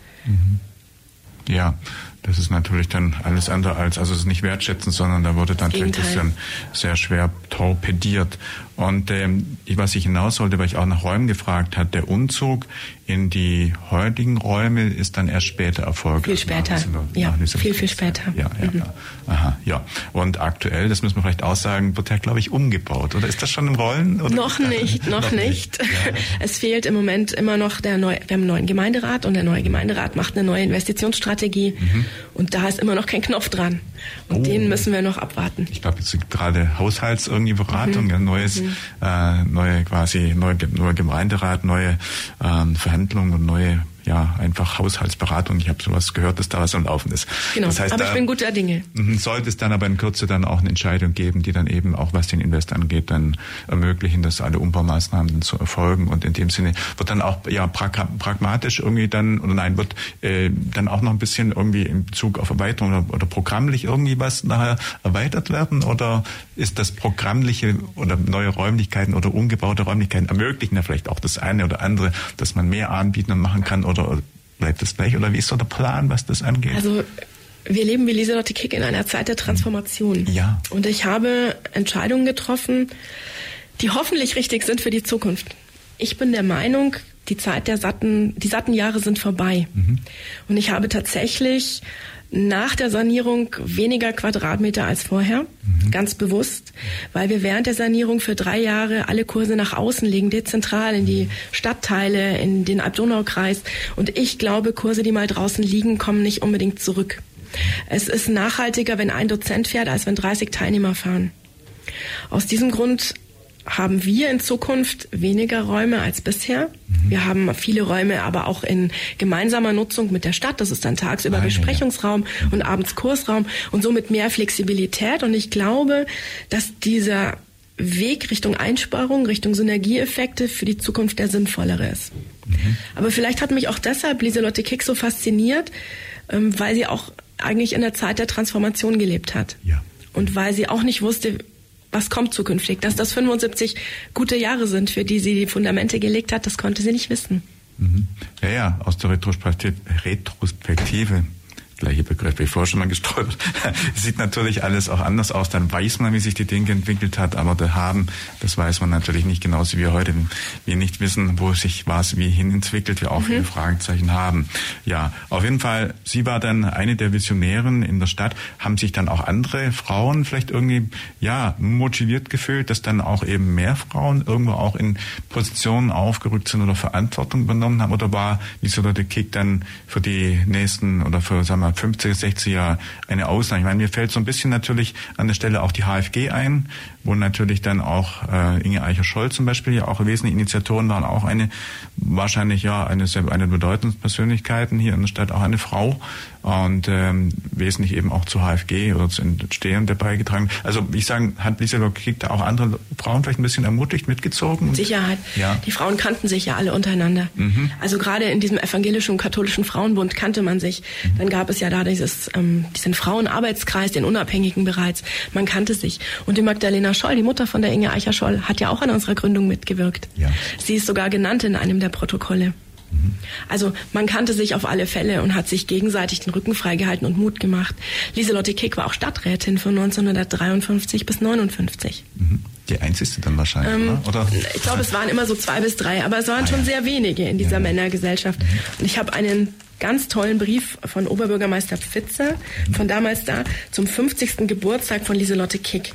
Ja, das ist natürlich dann alles andere als, also es ist nicht wertschätzend, sondern da wurde dann natürlich dann sehr schwer torpediert. Und was ich hinaus wollte, weil ich auch nach Räumen gefragt habe, der Umzug in die heutigen Räume ist dann erst später erfolgt. Viel später, viel später. Ja. Aha, ja. Und aktuell, das müssen wir vielleicht auch sagen, wird ja, glaube ich, umgebaut. Oder ist das schon in Rollen? Oder? Noch nicht. Ja. Es fehlt im Moment immer noch wir haben einen neuen Gemeinderat und der neue Gemeinderat macht eine neue Investitionsstrategie und da ist immer noch kein Knopf dran. Und den müssen wir noch abwarten. Ich glaube, jetzt gibt gerade Beratung, neuer Gemeinderat, neue Verhandlungen und neue einfach Haushaltsberatung. Ich habe sowas gehört, dass da was am Laufen ist. Genau, das heißt, aber ich bin guter Dinge. Sollte es dann aber in Kürze dann auch eine Entscheidung geben, die dann eben auch, was den Invest angeht, dann ermöglichen, dass alle Umbaumaßnahmen dann zu erfolgen und in dem Sinne wird dann auch pragmatisch irgendwie wird dann auch noch ein bisschen irgendwie in Bezug auf Erweiterung oder programmlich irgendwie was nachher erweitert werden oder ist das programmliche oder neue Räumlichkeiten oder umgebaute Räumlichkeiten ermöglichen ja vielleicht auch das eine oder andere, dass man mehr anbieten und machen kann oder bleibt das gleich? Oder wie ist so der Plan, was das angeht? Also wir leben wie Lieselotte Kick in einer Zeit der Transformation. Ja. Und ich habe Entscheidungen getroffen, die hoffentlich richtig sind für die Zukunft. Ich bin der Meinung, die satten Jahre sind vorbei. Und ich habe tatsächlich nach der Sanierung weniger Quadratmeter als vorher, ganz bewusst, weil wir während der Sanierung für 3 Jahre alle Kurse nach außen legen, dezentral in die Stadtteile, in den Alb-Donau-Kreis. Und ich glaube, Kurse, die mal draußen liegen, kommen nicht unbedingt zurück. Es ist nachhaltiger, wenn ein Dozent fährt, als wenn 30 Teilnehmer fahren. Aus diesem Grund haben wir in Zukunft weniger Räume als bisher. Wir haben viele Räume, aber auch in gemeinsamer Nutzung mit der Stadt. Das ist dann tagsüber Besprechungsraum und abends Kursraum und somit mehr Flexibilität. Und ich glaube, dass dieser Weg Richtung Einsparung, Richtung Synergieeffekte für die Zukunft der sinnvollere ist. Aber vielleicht hat mich auch deshalb Lieselotte Kick so fasziniert, weil sie auch eigentlich in der Zeit der Transformation gelebt hat. Ja. Und weil sie auch nicht wusste, was kommt zukünftig. Dass das 75 gute Jahre sind, für die sie die Fundamente gelegt hat, das konnte sie nicht wissen. Ja, aus der Retrospektive, gleiche Begriff wie vorher schon mal gestolpert, sieht natürlich alles auch anders aus. Dann weiß man, wie sich die Dinge entwickelt hat, aber das weiß man natürlich nicht, genauso wie heute. Wir nicht wissen, wo sich was wie hin entwickelt, wir auch viele Fragezeichen haben. Ja, auf jeden Fall, sie war dann eine der Visionären in der Stadt. Haben sich dann auch andere Frauen vielleicht irgendwie, motiviert gefühlt, dass dann auch eben mehr Frauen irgendwo auch in Positionen aufgerückt sind oder Verantwortung übernommen haben? Oder war Lieselotte Kick dann für die nächsten oder für, 50, 60 Jahre eine Ausnahme? Ich meine, mir fällt so ein bisschen natürlich an der Stelle auch die HFG ein, wo natürlich dann auch Inge Eicher-Scholl zum Beispiel ja auch wesentliche Initiatoren waren, auch eine bedeutenden Persönlichkeiten hier in der Stadt, auch eine Frau und wesentlich eben auch zur HFG oder zu Entstehen dabei getragen. Also ich sage, hat Lieselotte Kick da auch andere Frauen vielleicht ein bisschen ermutigt, mitgezogen? Mit Sicherheit. Ja. Die Frauen kannten sich ja alle untereinander. Also gerade in diesem evangelischen und katholischen Frauenbund kannte man sich. Dann gab es ja da diesen Frauenarbeitskreis, den Unabhängigen bereits. Man kannte sich. Und die Magdalena Scholl, die Mutter von der Inge Eicher-Scholl, hat ja auch an unserer Gründung mitgewirkt. Ja. Sie ist sogar genannt in einem der Protokolle. Also man kannte sich auf alle Fälle und hat sich gegenseitig den Rücken freigehalten und Mut gemacht. Lieselotte Kick war auch Stadträtin von 1953 bis 1959. Die einzigste dann wahrscheinlich, oder? Ich glaube, es waren immer so 2 bis 3, aber es waren schon sehr wenige in dieser Männergesellschaft. Und ich habe einen ganz tollen Brief von Oberbürgermeister Pfitzer von damals da zum 50. Geburtstag von Lieselotte Kick.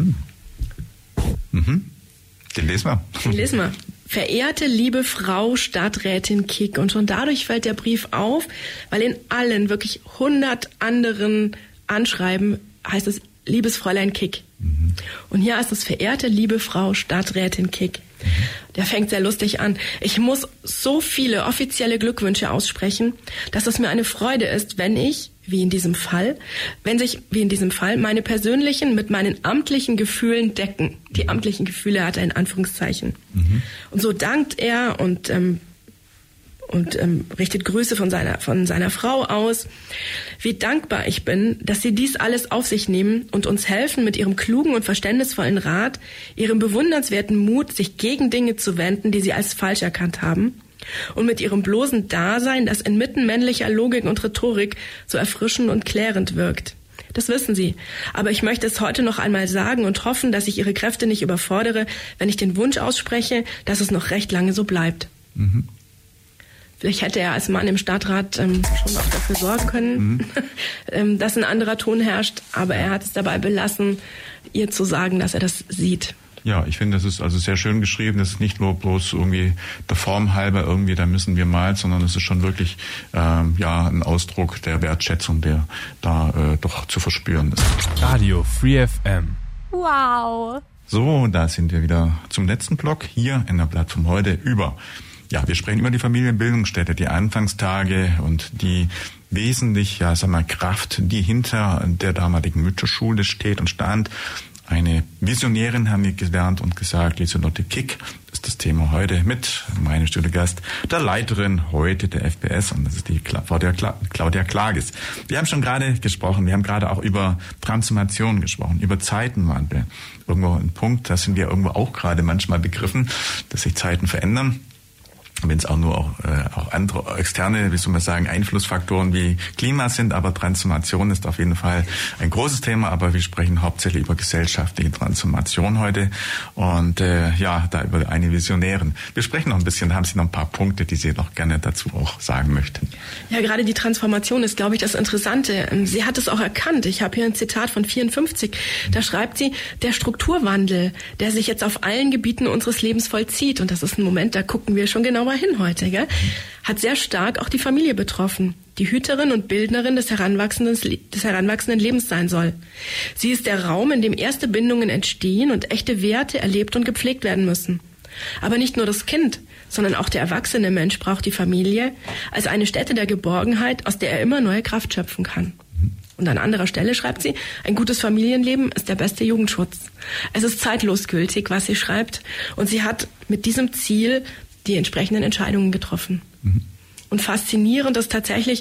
Den lesen wir. Verehrte liebe Frau Stadträtin Kick. Und schon dadurch fällt der Brief auf, weil in allen wirklich 100 anderen anschreiben, heißt es liebes Fräulein Kick. Und hier heißt es verehrte liebe Frau Stadträtin Kick. Der fängt sehr lustig an. Ich muss so viele offizielle Glückwünsche aussprechen, dass es mir eine Freude ist, wenn sich, wie in diesem Fall, meine persönlichen mit meinen amtlichen Gefühlen decken. Die amtlichen Gefühle hat er in Anführungszeichen. Und so dankt er und richtet Grüße von seiner Frau aus. Wie dankbar ich bin, dass Sie dies alles auf sich nehmen und uns helfen, mit Ihrem klugen und verständnisvollen Rat, Ihrem bewundernswerten Mut, sich gegen Dinge zu wenden, die Sie als falsch erkannt haben, und mit Ihrem bloßen Dasein, das inmitten männlicher Logik und Rhetorik so erfrischend und klärend wirkt. Das wissen Sie. Aber ich möchte es heute noch einmal sagen und hoffen, dass ich Ihre Kräfte nicht überfordere, wenn ich den Wunsch ausspreche, dass es noch recht lange so bleibt. Vielleicht hätte er als Mann im Stadtrat schon auch dafür sorgen können, dass ein anderer Ton herrscht. Aber er hat es dabei belassen, ihr zu sagen, dass er das sieht. Ja, ich finde, das ist also sehr schön geschrieben. Das ist nicht nur bloß irgendwie der Form halber irgendwie, da müssen wir mal, sondern es ist schon wirklich ein Ausdruck der Wertschätzung, der da doch zu verspüren ist. Radio Free FM. Wow. So, da sind wir wieder zum letzten Block hier in der Plattform heute wir sprechen über die Familienbildungsstätte, die Anfangstage und die wesentlich, Kraft, die hinter der damaligen Mütterschule steht und stand. Eine Visionärin haben wir gelernt und gesagt, Lieselotte Kick ist das Thema heute mit meinem Studiogast, der Leiterin heute der FPS, und das ist die Claudia Klages. Wir haben schon gerade gesprochen, wir haben gerade auch über Transformation gesprochen, über Zeitenwandel. Irgendwo ein Punkt, da sind wir irgendwo auch gerade manchmal begriffen, dass sich Zeiten verändern. Wenn es auch nur auch andere externe, Einflussfaktoren wie Klima sind, aber Transformation ist auf jeden Fall ein großes Thema, aber wir sprechen hauptsächlich über gesellschaftliche Transformation heute und da über eine Visionärin. Wir sprechen noch ein bisschen, da haben Sie noch ein paar Punkte, die Sie noch gerne dazu auch sagen möchten. Ja, gerade die Transformation ist, glaube ich, das Interessante. Sie hat es auch erkannt. Ich habe hier ein Zitat von 54. Da schreibt sie, der Strukturwandel, der sich jetzt auf allen Gebieten unseres Lebens vollzieht, und das ist ein Moment, da gucken wir schon genauer hin heute, hat sehr stark auch die Familie betroffen, die Hüterin und Bildnerin des heranwachsenden Lebens sein soll. Sie ist der Raum, in dem erste Bindungen entstehen und echte Werte erlebt und gepflegt werden müssen. Aber nicht nur das Kind, sondern auch der erwachsene Mensch braucht die Familie als eine Stätte der Geborgenheit, aus der er immer neue Kraft schöpfen kann. Und an anderer Stelle schreibt sie, ein gutes Familienleben ist der beste Jugendschutz. Es ist zeitlos gültig, was sie schreibt, und sie hat mit diesem Ziel die entsprechenden Entscheidungen getroffen. Und faszinierend ist tatsächlich,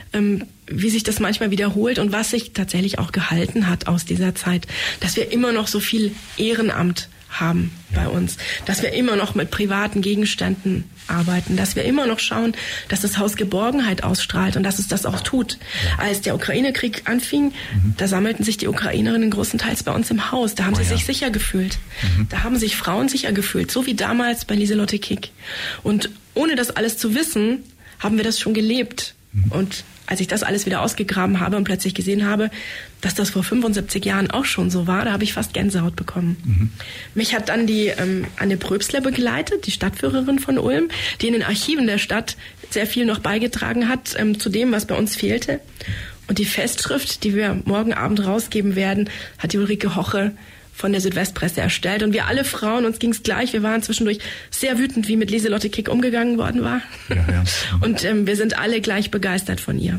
wie sich das manchmal wiederholt und was sich tatsächlich auch gehalten hat aus dieser Zeit. Dass wir immer noch so viel Ehrenamt haben bei uns, dass wir immer noch mit privaten Gegenständen arbeiten, dass wir immer noch schauen, dass das Haus Geborgenheit ausstrahlt und dass es das auch tut. Als der Ukraine-Krieg anfing, da sammelten sich die Ukrainerinnen großenteils bei uns im Haus. Da haben sie sich sicher gefühlt. Da haben sich Frauen sicher gefühlt, so wie damals bei Lieselotte Kick. Und ohne das alles zu wissen, haben wir das schon gelebt. Und als ich das alles wieder ausgegraben habe und plötzlich gesehen habe, dass das vor 75 Jahren auch schon so war, da habe ich fast Gänsehaut bekommen. Mich hat dann die Anne Pröbsler begleitet, die Stadtführerin von Ulm, die in den Archiven der Stadt sehr viel noch beigetragen hat zu dem, was bei uns fehlte. Und die Festschrift, die wir morgen Abend rausgeben werden, hat die Ulrike Hoche von der Südwestpresse erstellt. Und wir alle Frauen, uns ging's gleich, wir waren zwischendurch sehr wütend, wie mit Lieselotte Kick umgegangen worden war. Und wir sind alle gleich begeistert von ihr.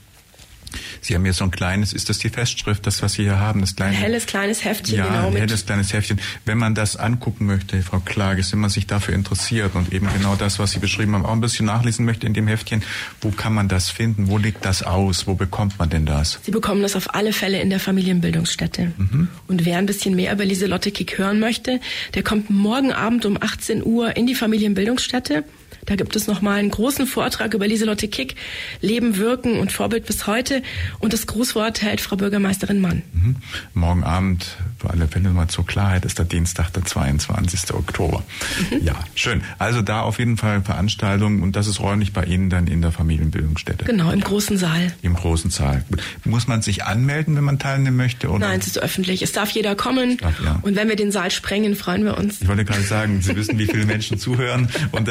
Sie haben hier so ein kleines, ist das die Festschrift, das, was Sie hier haben? Das kleine, ein helles, kleines Heftchen, genau. Ein helles, kleines Heftchen. Wenn man das angucken möchte, Frau Klages, wenn man sich dafür interessiert und eben genau das, was Sie beschrieben haben, auch ein bisschen nachlesen möchte in dem Heftchen, wo kann man das finden? Wo liegt das aus? Wo bekommt man denn das? Sie bekommen das auf alle Fälle in der Familienbildungsstätte. Und wer ein bisschen mehr über Lieselotte Kick hören möchte, der kommt morgen Abend um 18 Uhr in die Familienbildungsstätte. Da gibt es nochmal einen großen Vortrag über Lieselotte Kick, Leben, Wirken und Vorbild bis heute. Und das Grußwort hält Frau Bürgermeisterin Mann. Morgen Abend, für alle Fälle mal zur Klarheit, ist der Dienstag, der 22. Oktober. Ja, schön. Also da auf jeden Fall Veranstaltungen, und das ist räumlich bei Ihnen dann in der Familienbildungsstätte. Genau, im großen Saal. Im großen Saal. Muss man sich anmelden, wenn man teilnehmen möchte? Oder? Nein, es ist öffentlich. Es darf jeder kommen. Und wenn wir den Saal sprengen, freuen wir uns. Ich wollte gerade sagen, Sie wissen, wie viele Menschen zuhören und dass das wahrscheinlich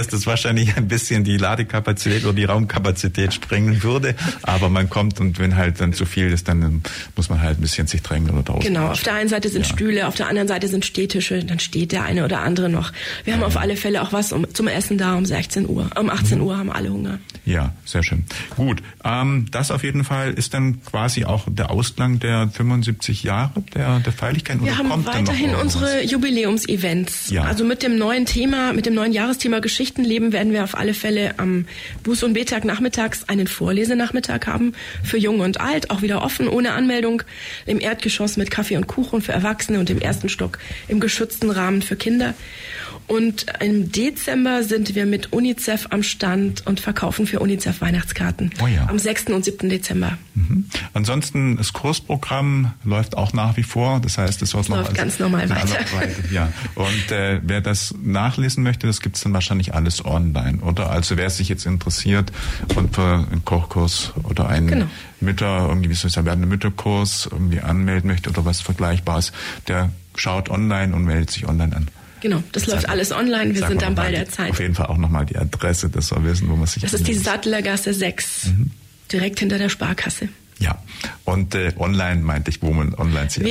wahrscheinlich ein bisschen die Ladekapazität oder die Raumkapazität sprengen würde. Aber man kommt und wenn halt dann zu viel ist, dann muss man halt ein bisschen sich drängen oder draußen. Genau, auf der einen Seite sind Stühle, auf der anderen Seite sind Stehtische, dann steht der eine oder andere noch. Wir haben auf alle Fälle auch was zum Essen da um 16 Uhr. Um 18 Uhr haben alle Hunger. Ja, sehr schön. Gut, das auf jeden Fall ist dann quasi auch der Ausklang der 75 Jahre der Feierlichkeit. Wir haben weiterhin unsere Jubiläumsevents. Ja. Also mit dem neuen Thema, mit dem neuen Jahresthema Geschichtenleben werden wir auf alle Fälle am Buß- und Betag nachmittags einen Vorlesenachmittag haben für Jung und Alt, auch wieder offen, ohne Anmeldung, im Erdgeschoss mit Kaffee und Kuchen für Erwachsene und im ersten Stock im geschützten Rahmen für Kinder. Und im Dezember sind wir mit UNICEF am Stand und verkaufen für UNICEF Weihnachtskarten. Oh ja. Am 6. und 7. Dezember. Mhm. Ansonsten, das Kursprogramm läuft auch nach wie vor. Das heißt, es läuft ganz normal weiter. Ja. Und wer das nachlesen möchte, das gibt's dann wahrscheinlich alles online, oder? Also wer sich jetzt interessiert und für einen Kochkurs oder einen einen Mütterkurs irgendwie anmelden möchte oder was Vergleichbares, der schaut online und meldet sich online an. Genau, das läuft alles online. Wir sind am Ball der Zeit. Auf jeden Fall auch nochmal die Adresse, dass wir wissen, wo man sich Das ist die Sattlergasse 6, direkt hinter der Sparkasse. Ja, und online meinte ich, wo man online sieht.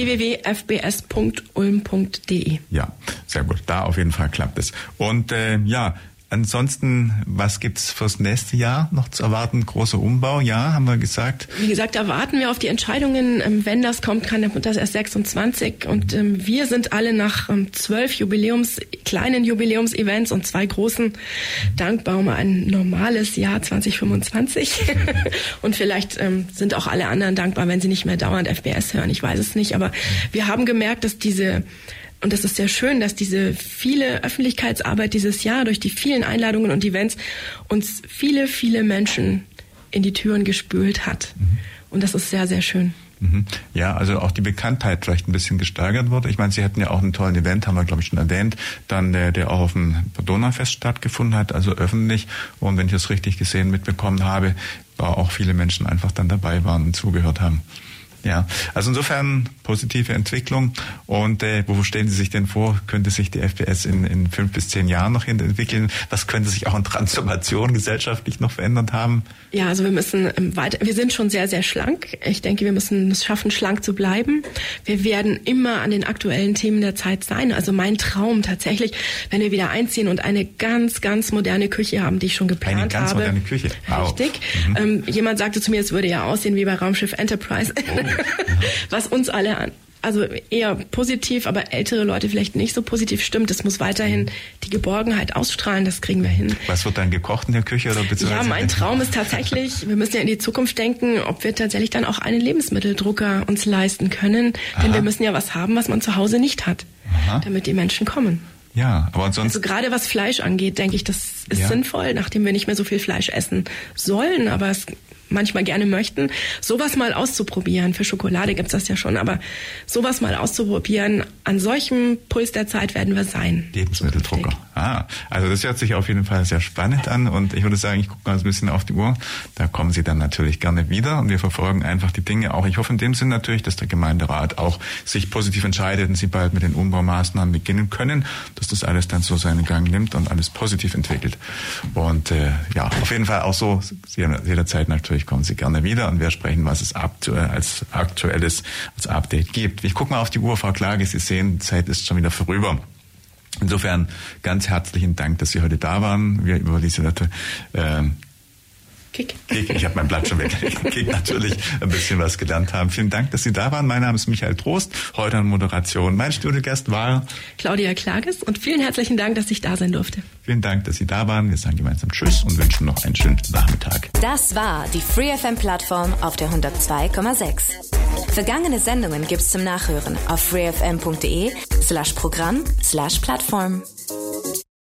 www.fbs.ulm.de. Ja, sehr gut. Da auf jeden Fall klappt es. Und ansonsten, was gibt's fürs nächste Jahr noch zu erwarten? Großer Umbau, ja, haben wir gesagt. Wie gesagt, da warten wir auf die Entscheidungen. Wenn das kommt, kann das erst 26. Und wir sind alle nach 12 kleinen Jubiläumsevents und 2 großen dankbar um ein normales Jahr 2025. Und vielleicht sind auch alle anderen dankbar, wenn sie nicht mehr dauernd FBS hören. Ich weiß es nicht, aber wir haben gemerkt, dass und das ist sehr schön, dass diese viele Öffentlichkeitsarbeit dieses Jahr durch die vielen Einladungen und Events uns viele, viele Menschen in die Türen gespült hat. Und das ist sehr, sehr schön. Ja, also auch die Bekanntheit vielleicht ein bisschen gesteigert wurde. Ich meine, Sie hatten ja auch einen tollen Event, haben wir, glaube ich, schon erwähnt, dann der auch auf dem Donaufest stattgefunden hat, also öffentlich. Und wenn ich das richtig mitbekommen habe, war auch viele Menschen einfach dann dabei waren und zugehört haben. Ja, also insofern positive Entwicklung. Und wo stellen Sie sich denn vor, könnte sich die FBS in 5 bis 10 Jahren noch entwickeln? Was könnte sich auch in Transformation gesellschaftlich noch verändert haben? Ja, also wir müssen wir sind schon sehr, sehr schlank. Ich denke, wir müssen es schaffen, schlank zu bleiben. Wir werden immer an den aktuellen Themen der Zeit sein. Also mein Traum tatsächlich, wenn wir wieder einziehen und eine ganz, ganz moderne Küche haben, die ich schon geplant habe. Eine ganz moderne Küche. Wow. Richtig. Jemand sagte zu mir, es würde ja aussehen wie bei Raumschiff Enterprise. Oh. Was uns alle also eher positiv, aber ältere Leute vielleicht nicht so positiv stimmt. Es muss weiterhin die Geborgenheit ausstrahlen, das kriegen wir hin. Was wird dann gekocht in der Küche? Oder ja, mein Traum ist tatsächlich, wir müssen ja in die Zukunft denken, ob wir tatsächlich dann auch einen Lebensmitteldrucker uns leisten können. Denn wir müssen ja was haben, was man zu Hause nicht hat, damit die Menschen kommen. Ja, aber ansonsten. Also gerade was Fleisch angeht, denke ich, das ist sinnvoll, nachdem wir nicht mehr so viel Fleisch essen sollen, aber es manchmal gerne möchten, sowas mal auszuprobieren. Für Schokolade gibt's das ja schon, aber sowas mal auszuprobieren, an solchem Puls der Zeit werden wir sein. Lebensmitteldrucker. Also das hört sich auf jeden Fall sehr spannend an und ich würde sagen, ich gucke mal ein bisschen auf die Uhr. Da kommen Sie dann natürlich gerne wieder und wir verfolgen einfach die Dinge auch. Ich hoffe in dem Sinn natürlich, dass der Gemeinderat auch sich positiv entscheidet und Sie bald mit den Umbaumaßnahmen beginnen können, dass das alles dann so seinen Gang nimmt und alles positiv entwickelt. Und auf jeden Fall auch so, jederzeit natürlich kommen Sie gerne wieder und wir sprechen, was es als aktuelles, als Update gibt. Ich gucke mal auf die Uhr, Frau Klage, Sie sehen, die Zeit ist schon wieder vorüber. Insofern ganz herzlichen Dank, dass Sie heute da waren. Wir über diese Kick. Ich habe mein Blatt schon weg. Kick natürlich ein bisschen was gelernt haben. Vielen Dank, dass Sie da waren. Mein Name ist Michael Trost, heute an Moderation. Mein Studiogast war Claudia Klages und vielen herzlichen Dank, dass ich da sein durfte. Vielen Dank, dass Sie da waren. Wir sagen gemeinsam Tschüss und wünschen noch einen schönen Nachmittag. Das war die Free FM Plattform auf der 102,6. Vergangene Sendungen gibt's zum Nachhören auf freefm.de/Programm/Plattform.